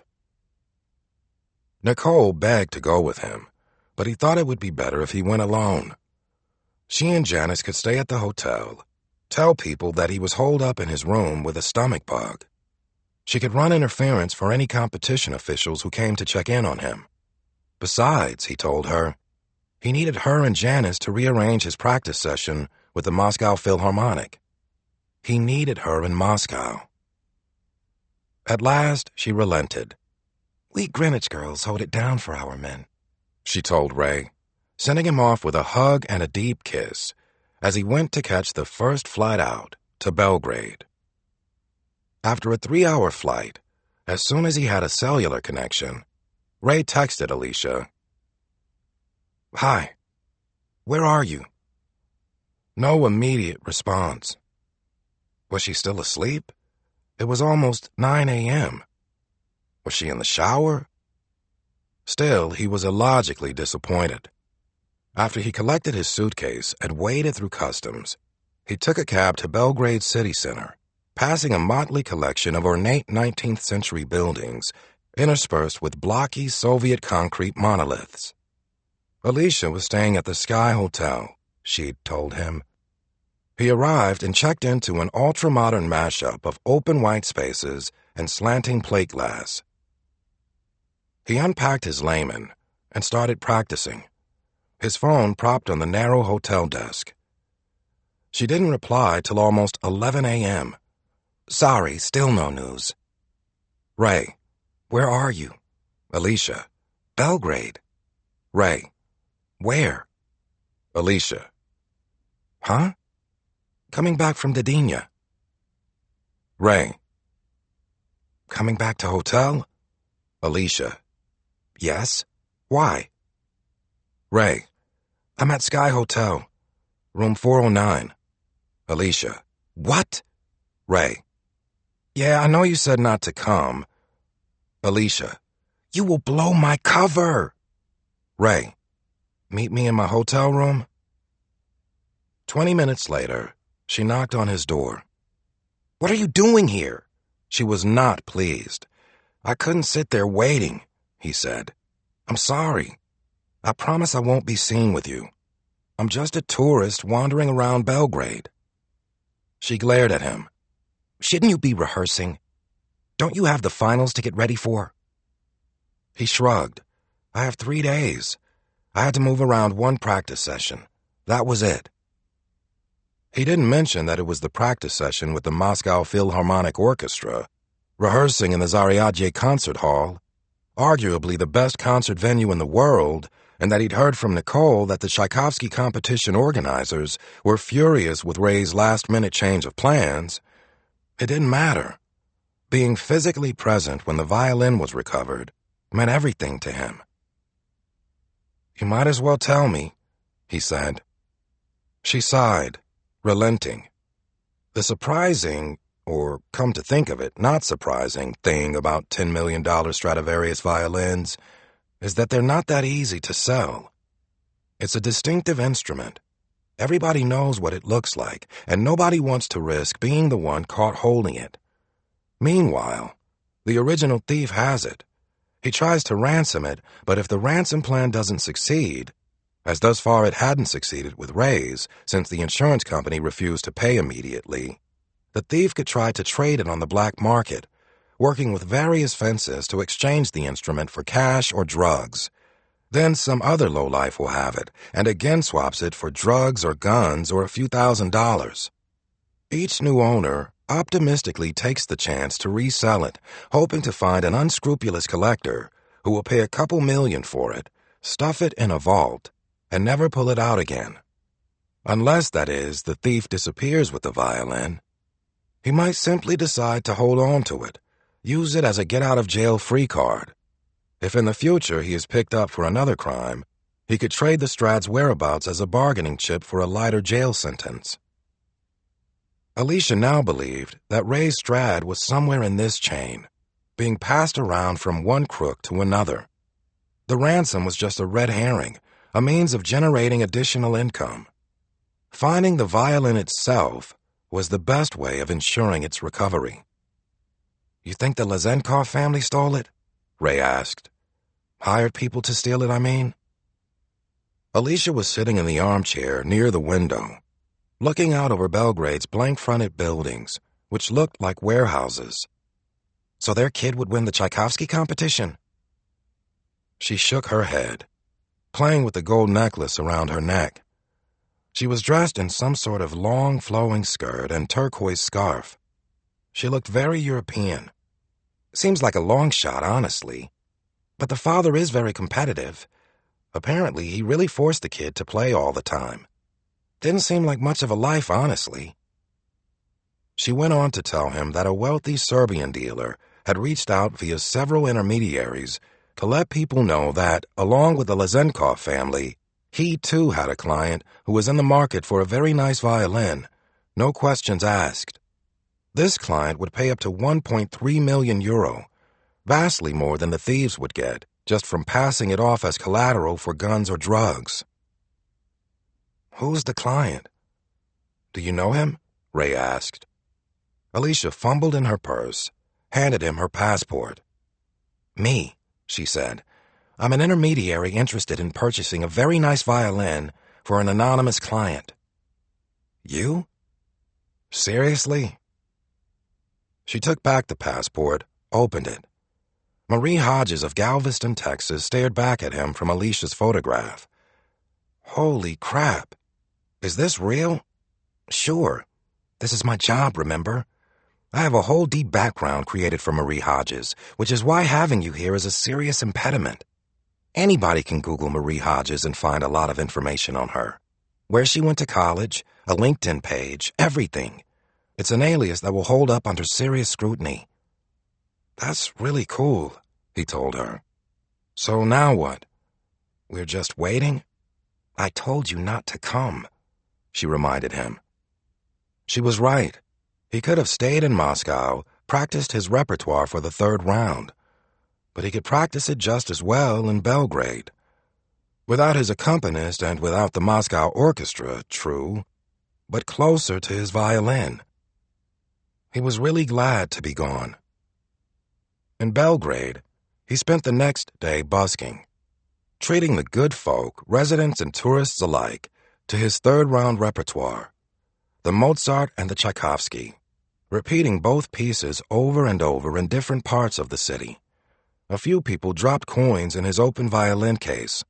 Nicole begged to go with him, but he thought it would be better if he went alone. She and Janice could stay at the hotel, tell people that he was holed up in his room with a stomach bug. She could run interference for any competition officials who came to check in on him. Besides, he told her, he needed her and Janice to rearrange his practice session with the Moscow Philharmonic. He needed her in Moscow. At last, she relented. We Greenwich girls hold it down for our men, she told Ray, sending him off with a hug and a deep kiss as he went to catch the first flight out to Belgrade. After a 3-hour flight, as soon as he had a cellular connection, Ray texted Alicia, Hi, where are you? No immediate response. Was she still asleep? It was almost 9 a.m. Was she in the shower? Still, he was illogically disappointed. After he collected his suitcase and waded through customs, he took a cab to Belgrade City Center, passing a motley collection of ornate 19th century buildings interspersed with blocky Soviet concrete monoliths. Alicia was staying at the Sky Hotel, she'd told him. He arrived and checked into an ultra-modern mashup of open white spaces and slanting plate glass. He unpacked his layman and started practicing, his phone propped on the narrow hotel desk. She didn't reply till almost 11 a.m. Sorry, still no news. Ray, where are you? Alicia, Belgrade. Ray, where? Alicia, huh? Coming back from Dadinya. Ray, coming back to hotel? Alicia, yes? Why? Ray, I'm at Sky Hotel, room 409. Alicia, what? Ray, yeah, I know you said not to come. Alicia, you will blow my cover. Ray, meet me in my hotel room? 20 minutes later, she knocked on his door. What are you doing here? She was not pleased. I couldn't sit there waiting, he said. I'm sorry. I promise I won't be seen with you. I'm just a tourist wandering around Belgrade. She glared at him. Shouldn't you be rehearsing? Don't you have the finals to get ready for? He shrugged. I have 3 days. I had to move around one practice session. That was it. He didn't mention that it was the practice session with the Moscow Philharmonic Orchestra, rehearsing in the Zaryadye Concert Hall, arguably the best concert venue in the world, and that he'd heard from Nicole that the Tchaikovsky competition organizers were furious with Ray's last-minute change of plans. It didn't matter. Being physically present when the violin was recovered meant everything to him. You might as well tell me, he said. She sighed, relenting. The surprising, or come to think of it, not surprising, thing about $10 million Stradivarius violins is that they're not that easy to sell. It's a distinctive instrument. Everybody knows what it looks like, and nobody wants to risk being the one caught holding it. Meanwhile, the original thief has it. He tries to ransom it, but if the ransom plan doesn't succeed, as thus far it hadn't succeeded with Ray's since the insurance company refused to pay immediately, the thief could try to trade it on the black market, working with various fences to exchange the instrument for cash or drugs. Then some other lowlife will have it, and again swaps it for drugs or guns or a few $1,000s. Each new owner optimistically takes the chance to resell it, hoping to find an unscrupulous collector who will pay a couple million for it, stuff it in a vault, and never pull it out again. Unless, that is, the thief disappears with the violin. He might simply decide to hold on to it, use it as a get-out-of-jail-free card. If in the future he is picked up for another crime, he could trade the Strad's whereabouts as a bargaining chip for a lighter jail sentence. Alicia now believed that Ray's Strad was somewhere in this chain, being passed around from one crook to another. The ransom was just a red herring, a means of generating additional income. Finding the violin itself was the best way of ensuring its recovery. "You think the Lazenkov family stole it?" Ray asked. "Hired people to steal it, I mean?" Alicia was sitting in the armchair near the window, looking out over Belgrade's blank-fronted buildings, which looked like warehouses. "So their kid would win the Tchaikovsky competition?" She shook her head, playing with the gold necklace around her neck. She was dressed in some sort of long, flowing skirt and turquoise scarf. She looked very European. "Seems like a long shot, honestly. But the father is very competitive. Apparently, he really forced the kid to play all the time. Didn't seem like much of a life, honestly." She went on to tell him that a wealthy Serbian dealer had reached out via several intermediaries to let people know that, along with the Lazenkov family, he too had a client who was in the market for a very nice violin, no questions asked. This client would pay up to €1.3 million, vastly more than the thieves would get, just from passing it off as collateral for guns or drugs. "Who's the client? Do you know him?" Ray asked. Alicia fumbled in her purse, handed him her passport. "Me," she said. "I'm an intermediary interested in purchasing a very nice violin for an anonymous client." "You? Seriously?" She took back the passport, opened it. Marie Hodges of Galveston, Texas, stared back at him from Alicia's photograph. "Holy crap. Is this real?" "Sure. This is my job, remember? I have a whole deep background created for Marie Hodges, which is why having you here is a serious impediment. Anybody can Google Marie Hodges and find a lot of information on her. Where she went to college, a LinkedIn page, everything. It's an alias that will hold up under serious scrutiny." "That's really cool," he told her. "So now what? We're just waiting?" "I told you not to come," she reminded him. She was right. He could have stayed in Moscow, practiced his repertoire for the third round. But he could practice it just as well in Belgrade. Without his accompanist and without the Moscow orchestra, true, but closer to his violin. He was really glad to be gone. In Belgrade, he spent the next day busking, treating the good folk, residents and tourists alike, to his third-round repertoire, the Mozart and the Tchaikovsky, repeating both pieces over and over in different parts of the city. A few people dropped coins in his open violin case.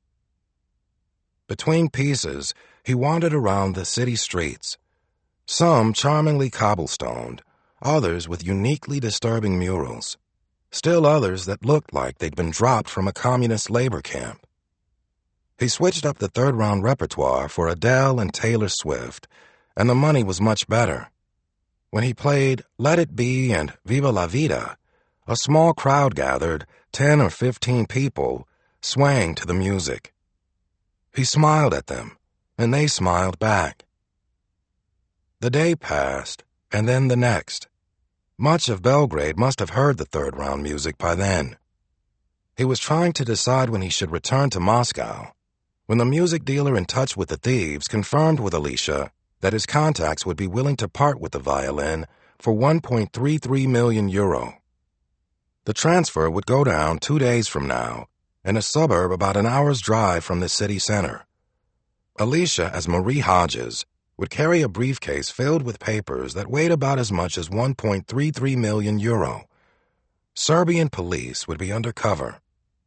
Between pieces, he wandered around the city streets, some charmingly cobblestoned, others with uniquely disturbing murals, still others that looked like they'd been dropped from a communist labor camp. He switched up the third-round repertoire for Adele and Taylor Swift, and the money was much better. When he played Let It Be and Viva la Vida, a small crowd gathered, 10 or 15 people, swaying to the music. He smiled at them, and they smiled back. The day passed, and then the next. Much of Belgrade must have heard the third-round music by then. He was trying to decide when he should return to Moscow, when the music dealer in touch with the thieves confirmed with Alicia that his contacts would be willing to part with the violin for 1.33 million euro. The transfer would go down 2 days from now in a suburb about an hour's drive from the city center. Alicia, as Marie Hodges, would carry a briefcase filled with papers that weighed about as much as 1.33 million euro. Serbian police would be undercover.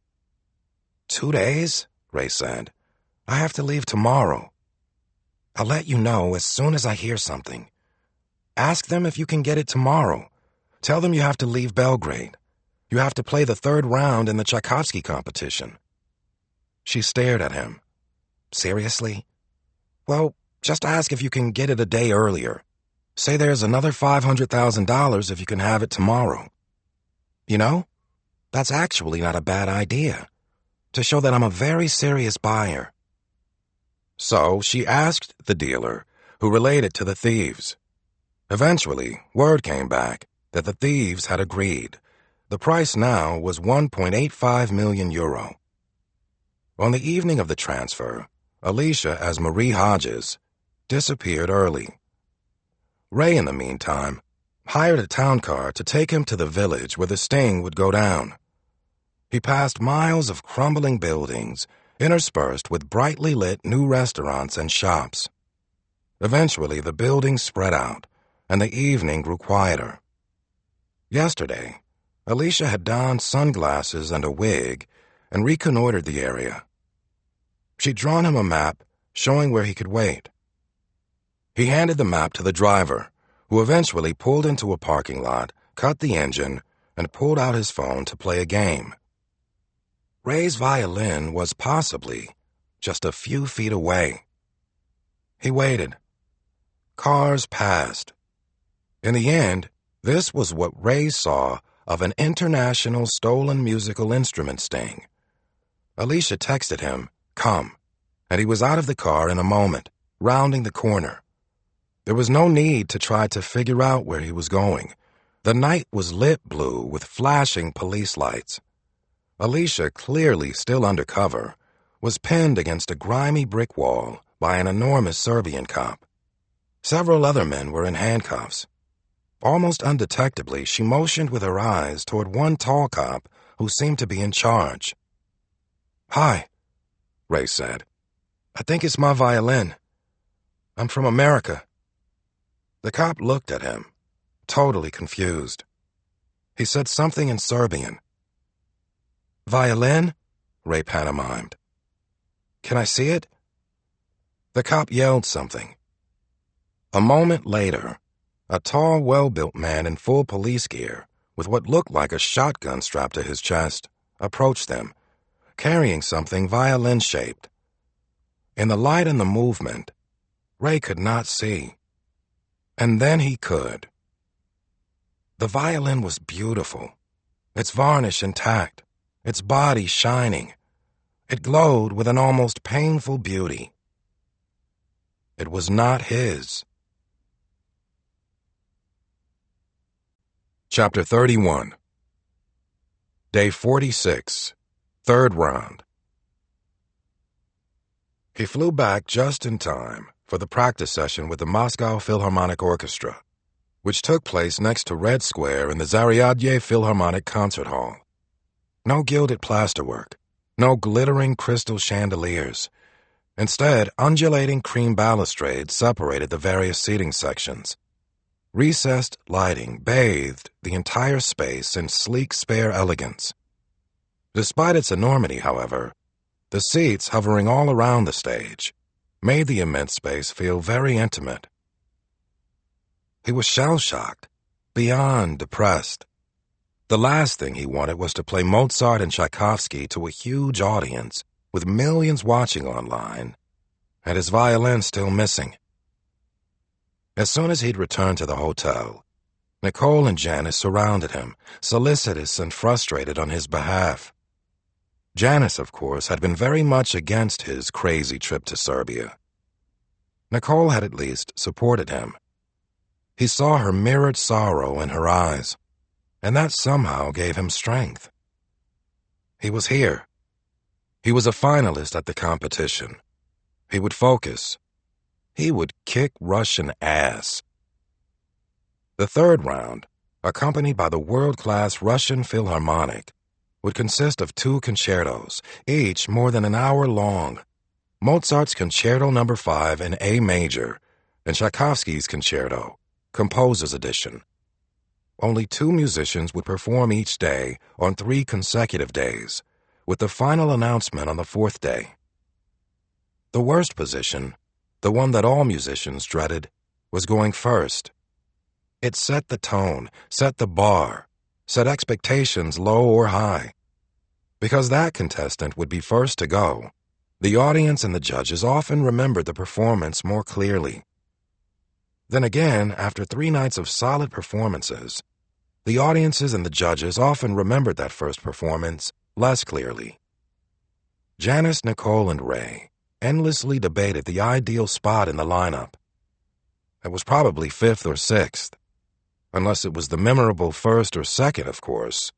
2 days? Ray said. I have to leave tomorrow. I'll let you know as soon as I hear something. Ask them if you can get it tomorrow. Tell them you have to leave Belgrade. You have to play the third round in the Tchaikovsky competition. She stared at him. Seriously? Well, just ask if you can get it a day earlier. Say there's another $500,000 if you can have it tomorrow. You know, that's actually not a bad idea, to show that I'm a very serious buyer. So she asked the dealer, who relayed it to the thieves. Eventually, word came back that the thieves had agreed. The price now was 1.85 million euro. On the evening of the transfer, Alicia, as Marie Hodges, disappeared early. Ray, in the meantime, hired a town car to take him to the village where the sting would go down. He passed miles of crumbling buildings, interspersed with brightly lit new restaurants and shops. Eventually, the buildings spread out, and the evening grew quieter. Yesterday, Alicia had donned sunglasses and a wig and reconnoitered the area. She'd drawn him a map showing where he could wait. He handed the map to the driver, who eventually pulled into a parking lot, cut the engine, and pulled out his phone to play a game. Ray's violin was possibly just a few feet away. He waited. Cars passed. In the end, this was what Ray saw of an international stolen musical instrument sting. Alicia texted him, "Come," and he was out of the car in a moment, rounding the corner. There was no need to try to figure out where he was going. The night was lit blue with flashing police lights. Alicia, clearly still undercover, was pinned against a grimy brick wall by an enormous Serbian cop. Several other men were in handcuffs. Almost undetectably, she motioned with her eyes toward one tall cop who seemed to be in charge. "Hi," Ray said. "I think it's my violin. I'm from America." The cop looked at him, totally confused. He said something in Serbian. "Violin?" Ray pantomimed. "Can I see it?" The cop yelled something. A moment later, a tall, well-built man in full police gear, with what looked like a shotgun strapped to his chest, approached them, carrying something violin-shaped. In the light and the movement, Ray could not see. And then he could. The violin was beautiful, its varnish intact, its body shining. It glowed with an almost painful beauty. It was not his. Chapter 31. Day 46. Third round. He flew back just in time for the practice session with the Moscow Philharmonic Orchestra, which took place next to Red Square in the Zaryadye Philharmonic Concert Hall. No gilded plasterwork, no glittering crystal chandeliers. Instead, undulating cream balustrades separated the various seating sections. Recessed lighting bathed the entire space in sleek, spare elegance. Despite its enormity, however, the seats hovering all around the stage made the immense space feel very intimate. He was shell-shocked, beyond depressed. The last thing he wanted was to play Mozart and Tchaikovsky to a huge audience with millions watching online, and his violin still missing. As soon as he'd returned to the hotel, Nicole and Janice surrounded him, solicitous and frustrated on his behalf. Janice, of course, had been very much against his crazy trip to Serbia. Nicole had at least supported him. He saw her mirrored sorrow in her eyes, and that somehow gave him strength. He was here. He was a finalist at the competition. He would focus. He would kick Russian ass. The third round, accompanied by the world-class Russian Philharmonic, would consist of 2 concertos, each more than an hour long. Mozart's Concerto No. 5 in A major and Tchaikovsky's Concerto, Composer's Edition. Only 2 musicians would perform each day on 3 consecutive days, with the final announcement on the 4th day. The worst position, the one that all musicians dreaded, was going first. It set the tone, set the bar, set expectations low or high. Because that contestant would be first to go, the audience and the judges often remembered the performance more clearly. Then again, after 3 nights of solid performances, the audiences and the judges often remembered that first performance less clearly. Janis, Nicole, and Ray endlessly debated the ideal spot in the lineup. It was probably 5th or 6th, unless it was the memorable 1st or 2nd, of course.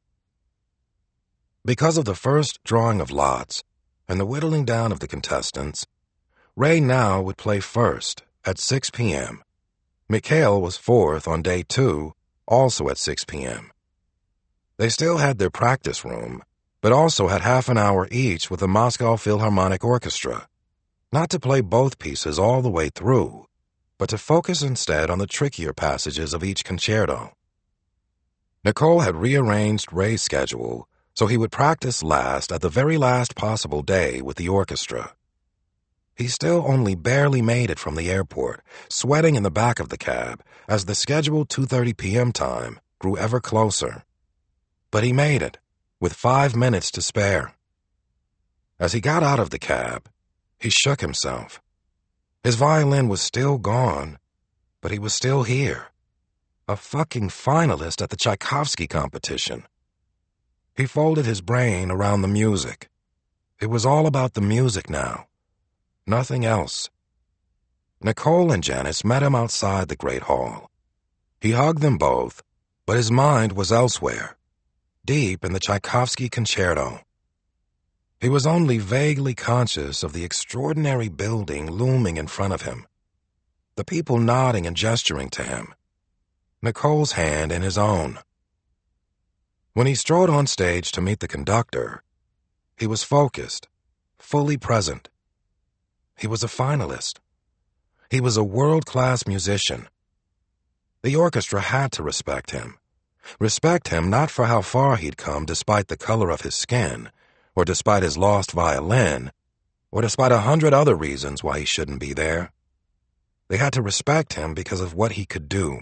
Because of the first drawing of lots and the whittling down of the contestants, Ray now would play first at 6 p.m. Mikhail was 4th on day 2, also at 6 p.m. They still had their practice room, but also had half an hour each with the Moscow Philharmonic Orchestra, not to play both pieces all the way through, but to focus instead on the trickier passages of each concerto. Nicole had rearranged Ray's schedule so he would practice last at the very last possible day with the orchestra. He still only barely made it from the airport, sweating in the back of the cab as the scheduled 2:30 p.m. time grew ever closer. But he made it, with 5 minutes to spare. As he got out of the cab, he shook himself. His violin was still gone, but he was still here. A fucking finalist at the Tchaikovsky competition. He folded his brain around the music. It was all about the music now. Nothing else. Nicole and Janis met him outside the Great Hall. He hugged them both, but his mind was elsewhere, deep in the Tchaikovsky concerto. He was only vaguely conscious of the extraordinary building looming in front of him, the people nodding and gesturing to him, Nicole's hand in his own. When he strode on stage to meet the conductor, he was focused, fully present. He was a finalist. He was a world-class musician. The orchestra had to respect him. Respect him not for how far he'd come despite the color of his skin, or despite his lost violin, or despite 100 other reasons why he shouldn't be there. They had to respect him because of what he could do.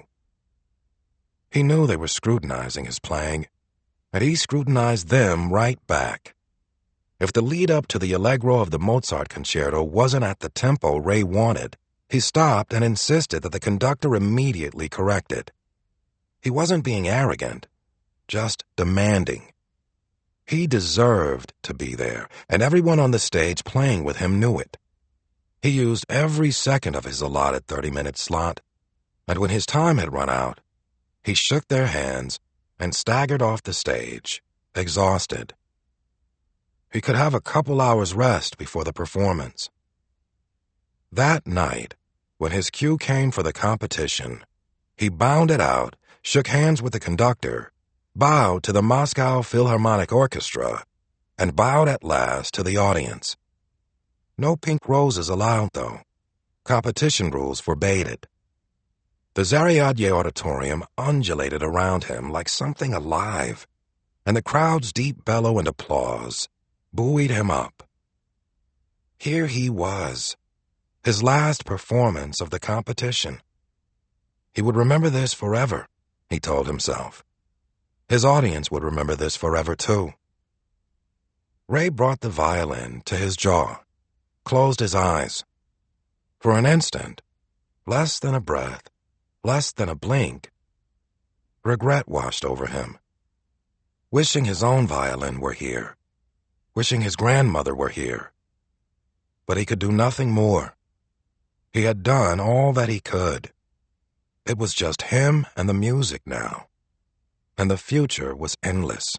He knew they were scrutinizing his playing, and he scrutinized them right back. If the lead-up to the Allegro of the Mozart concerto wasn't at the tempo Ray wanted, he stopped and insisted that the conductor immediately correct it. He wasn't being arrogant, just demanding. He deserved to be there, and everyone on the stage playing with him knew it. He used every second of his allotted 30-minute slot, and when his time had run out, he shook their hands and staggered off the stage, exhausted. He could have a couple hours rest before the performance. That night, when his cue came for the competition, he bounded out, shook hands with the conductor, bowed to the Moscow Philharmonic Orchestra, and bowed at last to the audience. No pink roses allowed, though. Competition rules forbade it. The Zariadye Auditorium undulated around him like something alive, and the crowd's deep bellow and applause buoyed him up. Here he was, his last performance of the competition. He would remember this forever, he told himself. His audience would remember this forever, too. Ray brought the violin to his jaw, closed his eyes. For an instant, less than a breath, less than a blink, regret washed over him. Wishing his own violin were here, wishing his grandmother were here. But he could do nothing more. He had done all that he could. It was just him and the music now, and the future was endless.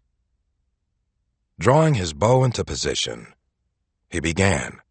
Drawing his bow into position, he began.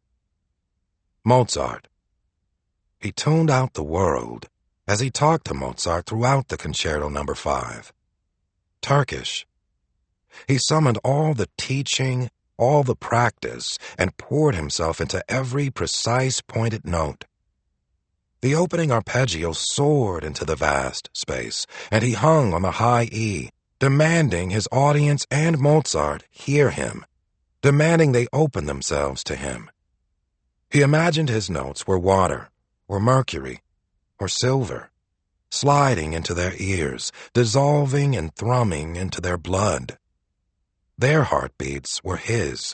Mozart. He tuned out the world as he talked to Mozart throughout the Concerto No. 5. Turkish. He summoned all the teaching, all the practice, and poured himself into every precise pointed note. The opening arpeggio soared into the vast space, and he hung on the high E, demanding his audience and Mozart hear him, demanding they open themselves to him. He imagined his notes were water, or mercury, or silver, sliding into their ears, dissolving and thrumming into their blood. Their heartbeats were his.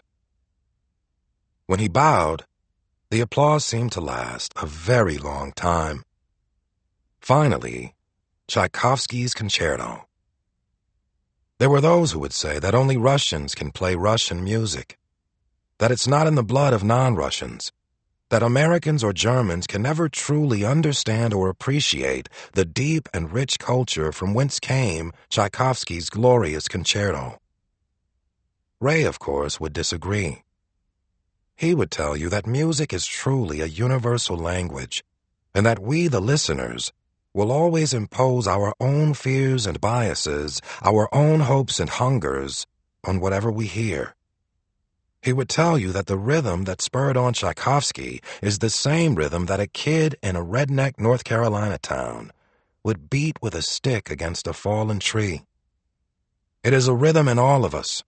When he bowed, the applause seemed to last a very long time. Finally, Tchaikovsky's Concerto. There were those who would say that only Russians can play Russian music, that it's not in the blood of non-Russians, that Americans or Germans can never truly understand or appreciate the deep and rich culture from whence came Tchaikovsky's glorious concerto. Ray, of course, would disagree. He would tell you that music is truly a universal language, and that we, the listeners, will always impose our own fears and biases, our own hopes and hungers, on whatever we hear. He would tell you that the rhythm that spurred on Tchaikovsky is the same rhythm that a kid in a redneck North Carolina town would beat with a stick against a fallen tree. It is a rhythm in all of us.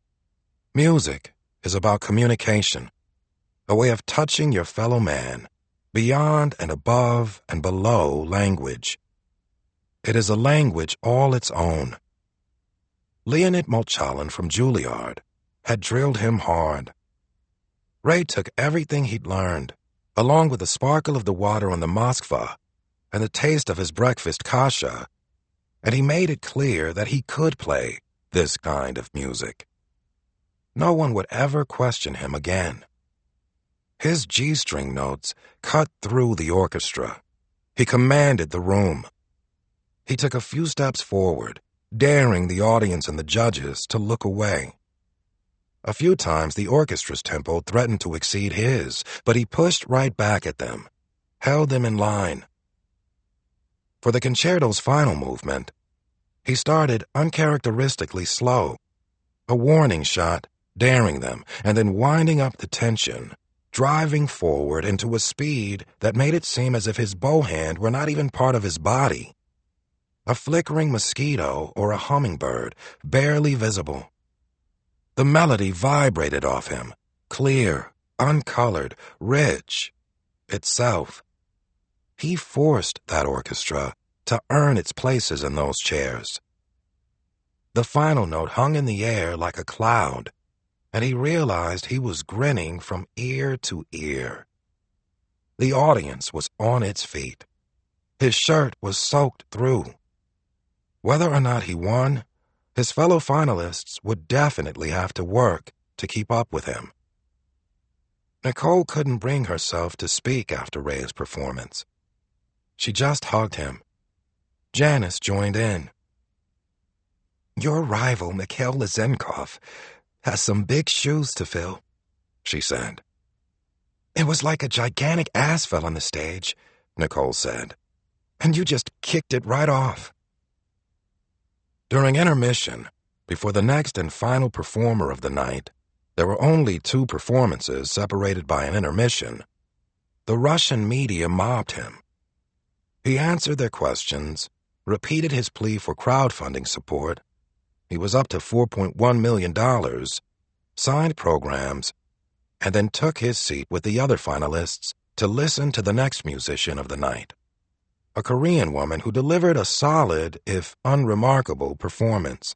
Music is about communication, a way of touching your fellow man, beyond and above and below language. It is a language all its own. Leonid Molchalin from Juilliard had drilled him hard. Ray took everything he'd learned, along with the sparkle of the water on the Moskva and the taste of his breakfast kasha, and he made it clear that he could play this kind of music. No one would ever question him again. His G-string notes cut through the orchestra. He commanded the room. He took a few steps forward, daring the audience and the judges to look away. A few times the orchestra's tempo threatened to exceed his, but he pushed right back at them, held them in line. For the concerto's final movement, he started uncharacteristically slow, a warning shot, daring them, and then winding up the tension, driving forward into a speed that made it seem as if his bow hand were not even part of his body. A flickering mosquito or a hummingbird, barely visible. The melody vibrated off him, clear, uncolored, rich, itself. He forced that orchestra to earn its places in those chairs. The final note hung in the air like a cloud, and he realized he was grinning from ear to ear. The audience was on its feet. His shirt was soaked through. Whether or not he won, his fellow finalists would definitely have to work to keep up with him. Nicole couldn't bring herself to speak after Ray's performance. She just hugged him. Janice joined in. "Your rival, Mikhail Lazenkov, has some big shoes to fill," she said. "It was like a gigantic ass fell on the stage," Nicole said, "and you just kicked it right off." During intermission, before the next and final performer of the night, there were only 2 performances separated by an intermission. The Russian media mobbed him. He answered their questions, repeated his plea for crowdfunding support. He was up to $4.1 million, signed programs, and then took his seat with the other finalists to listen to the next musician of the night, a Korean woman who delivered a solid, if unremarkable, performance.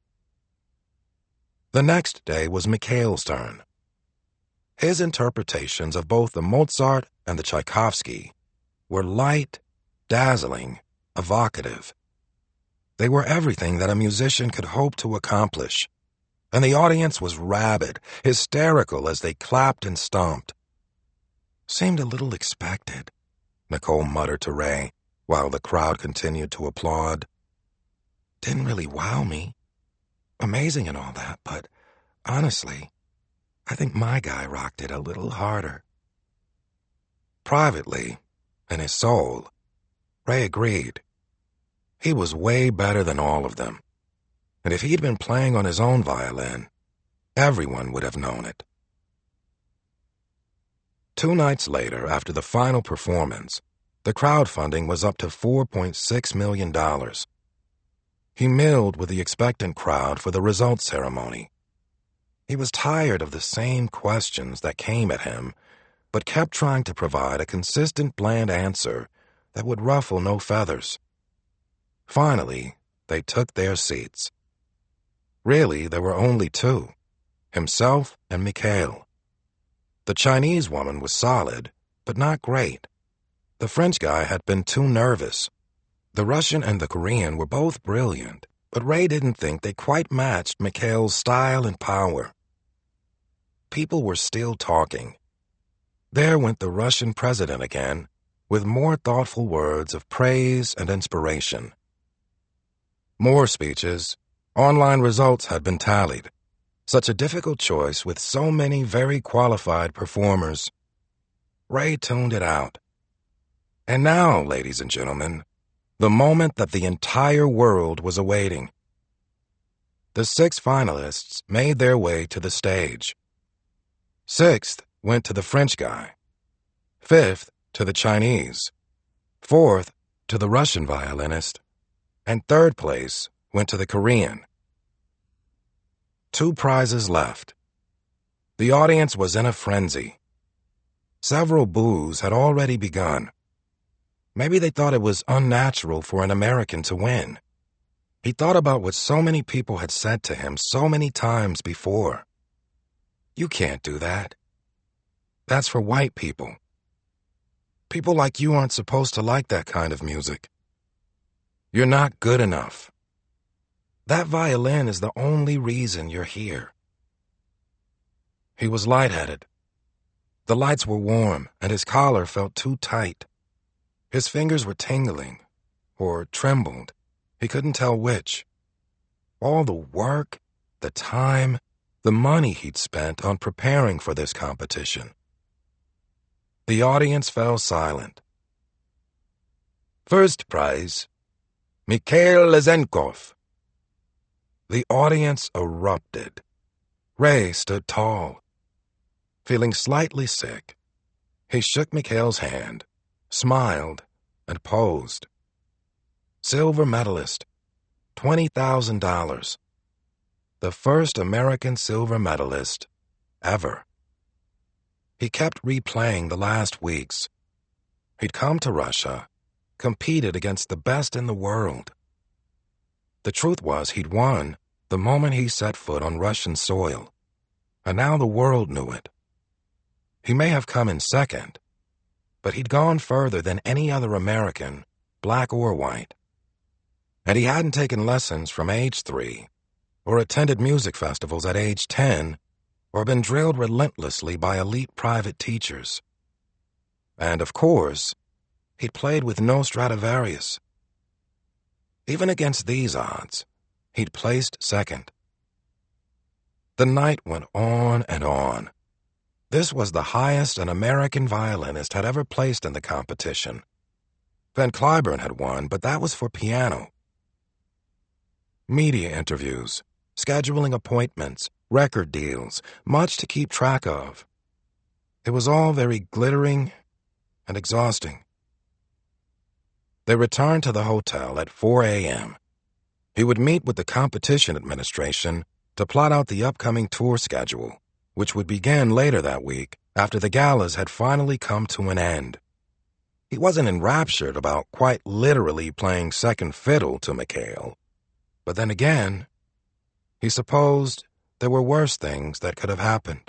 The next day was Mikhail's turn. His interpretations of both the Mozart and the Tchaikovsky were light, dazzling, evocative. They were everything that a musician could hope to accomplish, and the audience was rabid, hysterical as they clapped and stomped. "Seemed a little expected," Nicole muttered to Ray. while the crowd continued to applaud. Didn't really wow me. Amazing and all that, but honestly, I think my guy rocked it a little harder. Privately, in his soul, Ray agreed. He was way better than all of them, and if he'd been playing on his own violin, everyone would have known it. 2 nights later, after the final performance, the crowdfunding was up to $4.6 million. He milled with the expectant crowd for the results ceremony. He was tired of the same questions that came at him, but kept trying to provide a consistent, bland answer that would ruffle no feathers. Finally, they took their seats. Really, there were only 2, himself and Mikhail. The Chinese woman was solid, but not great. The French guy had been too nervous. The Russian and the Korean were both brilliant, but Ray didn't think they quite matched Mikhail's style and power. People were still talking. There went the Russian president again, with more thoughtful words of praise and inspiration. More speeches. Online results had been tallied. Such a difficult choice with so many very qualified performers. Ray tuned it out. And now, ladies and gentlemen, the moment that the entire world was awaiting. The 6 finalists made their way to the stage. 6th went to the French guy. 5th to the Chinese. 4th to the Russian violinist. And 3rd place went to the Korean. 2 prizes left. The audience was in a frenzy. Several boos had already begun. Maybe they thought it was unnatural for an American to win. He thought about what so many people had said to him so many times before. You can't do that. That's for white people. People like you aren't supposed to like that kind of music. You're not good enough. That violin is the only reason you're here. He was lightheaded. The lights were warm, and his collar felt too tight. His fingers were tingling, or trembled. He couldn't tell which. All the work, the time, the money he'd spent on preparing for this competition. The audience fell silent. First prize, Mikhail Lezenkov. The audience erupted. Ray stood tall. Feeling slightly sick, he shook Mikhail's hand, smiled, and posed. Silver medalist, $20,000. The first American silver medalist ever. He kept replaying the last weeks. He'd come to Russia, competed against the best in the world. The truth was he'd won the moment he set foot on Russian soil, and now the world knew it. He may have come in second, but he'd gone further than any other American, black or white. And he hadn't taken lessons from age 3, or attended music festivals at age 10, or been drilled relentlessly by elite private teachers. And, of course, he'd played with no Stradivarius. Even against these odds, he'd placed second. The night went on and on. This was the highest an American violinist had ever placed in the competition. Van Cliburn had won, but that was for piano. Media interviews, scheduling appointments, record deals, much to keep track of. It was all very glittering and exhausting. They returned to the hotel at 4 a.m. He would meet with the competition administration to plot out the upcoming tour schedule, which would begin later that week after the galas had finally come to an end. He wasn't enraptured about quite literally playing second fiddle to Mikhail, but then again, he supposed there were worse things that could have happened.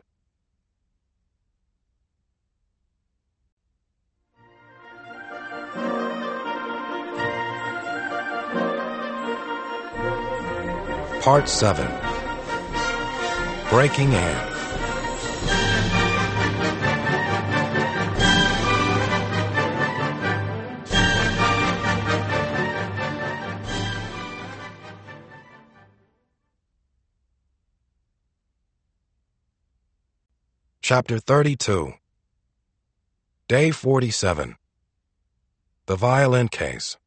Part 7. Breaking In. Chapter 32. Day 47. The violin case.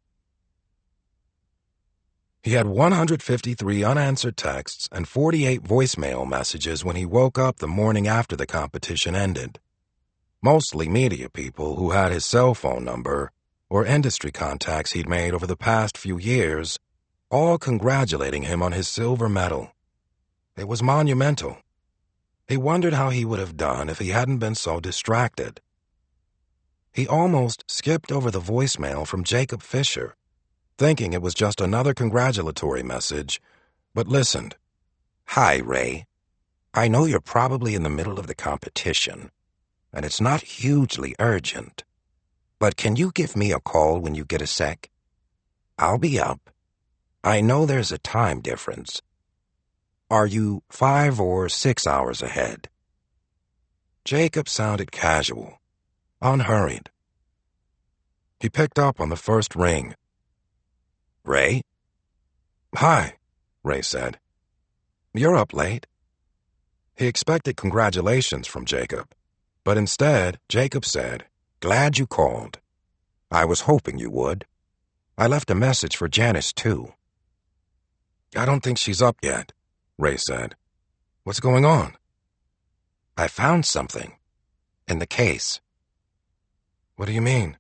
He had 153 unanswered texts and 48 voicemail messages when he woke up the morning after the competition ended. Mostly media people who had his cell phone number or industry contacts he'd made over the past few years, all congratulating him on his silver medal. It was monumental. He wondered how he would have done if he hadn't been so distracted. He almost skipped over the voicemail from Jacob Fisher, thinking it was just another congratulatory message, but listened. Hi, Ray. I know you're probably in the middle of the competition, and it's not hugely urgent, but can you give me a call when you get a sec? I'll be up. I know there's a time difference. Are you 5 or 6 hours ahead? Jacob sounded casual, unhurried. He picked up on the first ring. Ray? Hi, Ray said. You're up late. He expected congratulations from Jacob, but instead, Jacob said, Glad you called. I was hoping you would. I left a message for Janice, too. I don't think she's up yet, Ray said. What's going on? I found something. In the case. What do you mean?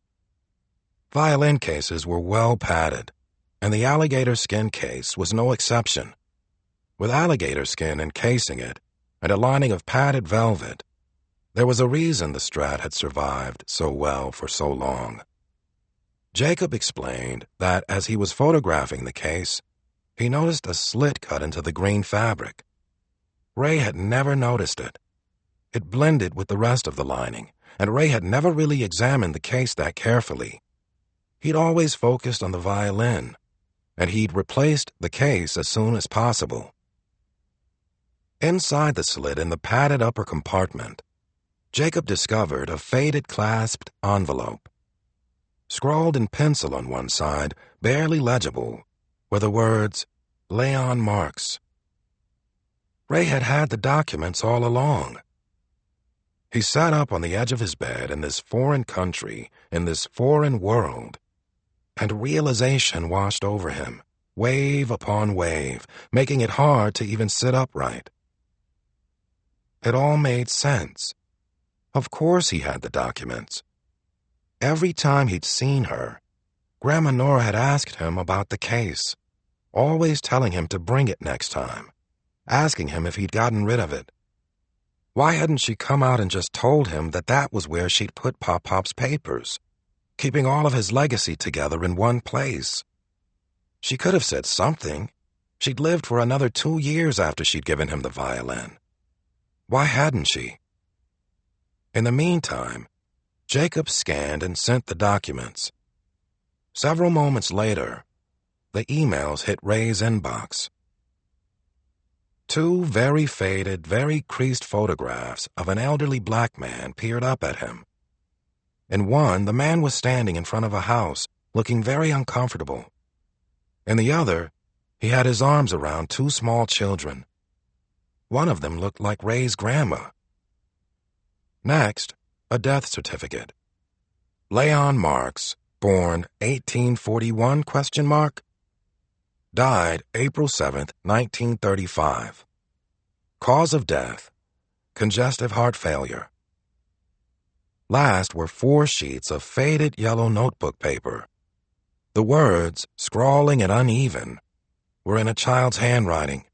Violin cases were well padded, and the alligator skin case was no exception. With alligator skin encasing it and a lining of padded velvet, there was a reason the Strat had survived so well for so long. Jacob explained that as he was photographing the case, he noticed a slit cut into the green fabric. Ray had never noticed it. It blended with the rest of the lining, and Ray had never really examined the case that carefully. He'd always focused on the violin, and he'd replaced the case as soon as possible. Inside the slit in the padded upper compartment, Jacob discovered a faded clasped envelope. Scrawled in pencil on one side, barely legible, were the words, Leon Marks. Ray had had the documents all along. He sat up on the edge of his bed in this foreign country, in this foreign world, and realization washed over him, wave upon wave, making it hard to even sit upright. It all made sense. Of course he had the documents. Every time he'd seen her, Grandma Nora had asked him about the case, always telling him to bring it next time, asking him if he'd gotten rid of it. Why hadn't she come out and just told him that that was where she'd put Pop-Pop's papers, keeping all of his legacy together in one place? She could have said something. She'd lived for another 2 years after she'd given him the violin. Why hadn't she? In the meantime, Jacob scanned and sent the documents. Several moments later, the emails hit Ray's inbox. 2 very faded, very creased photographs of an elderly black man peered up at him. In one, the man was standing in front of a house, looking very uncomfortable. In the other, he had his arms around 2 small children. One of them looked like Ray's grandma. Next, a death certificate. Leon Marks, born 1841, ? Died April 7th, 1935. Cause of death, congestive heart failure. Last were 4 sheets of faded yellow notebook paper. The words, scrawling and uneven, were in a child's handwriting.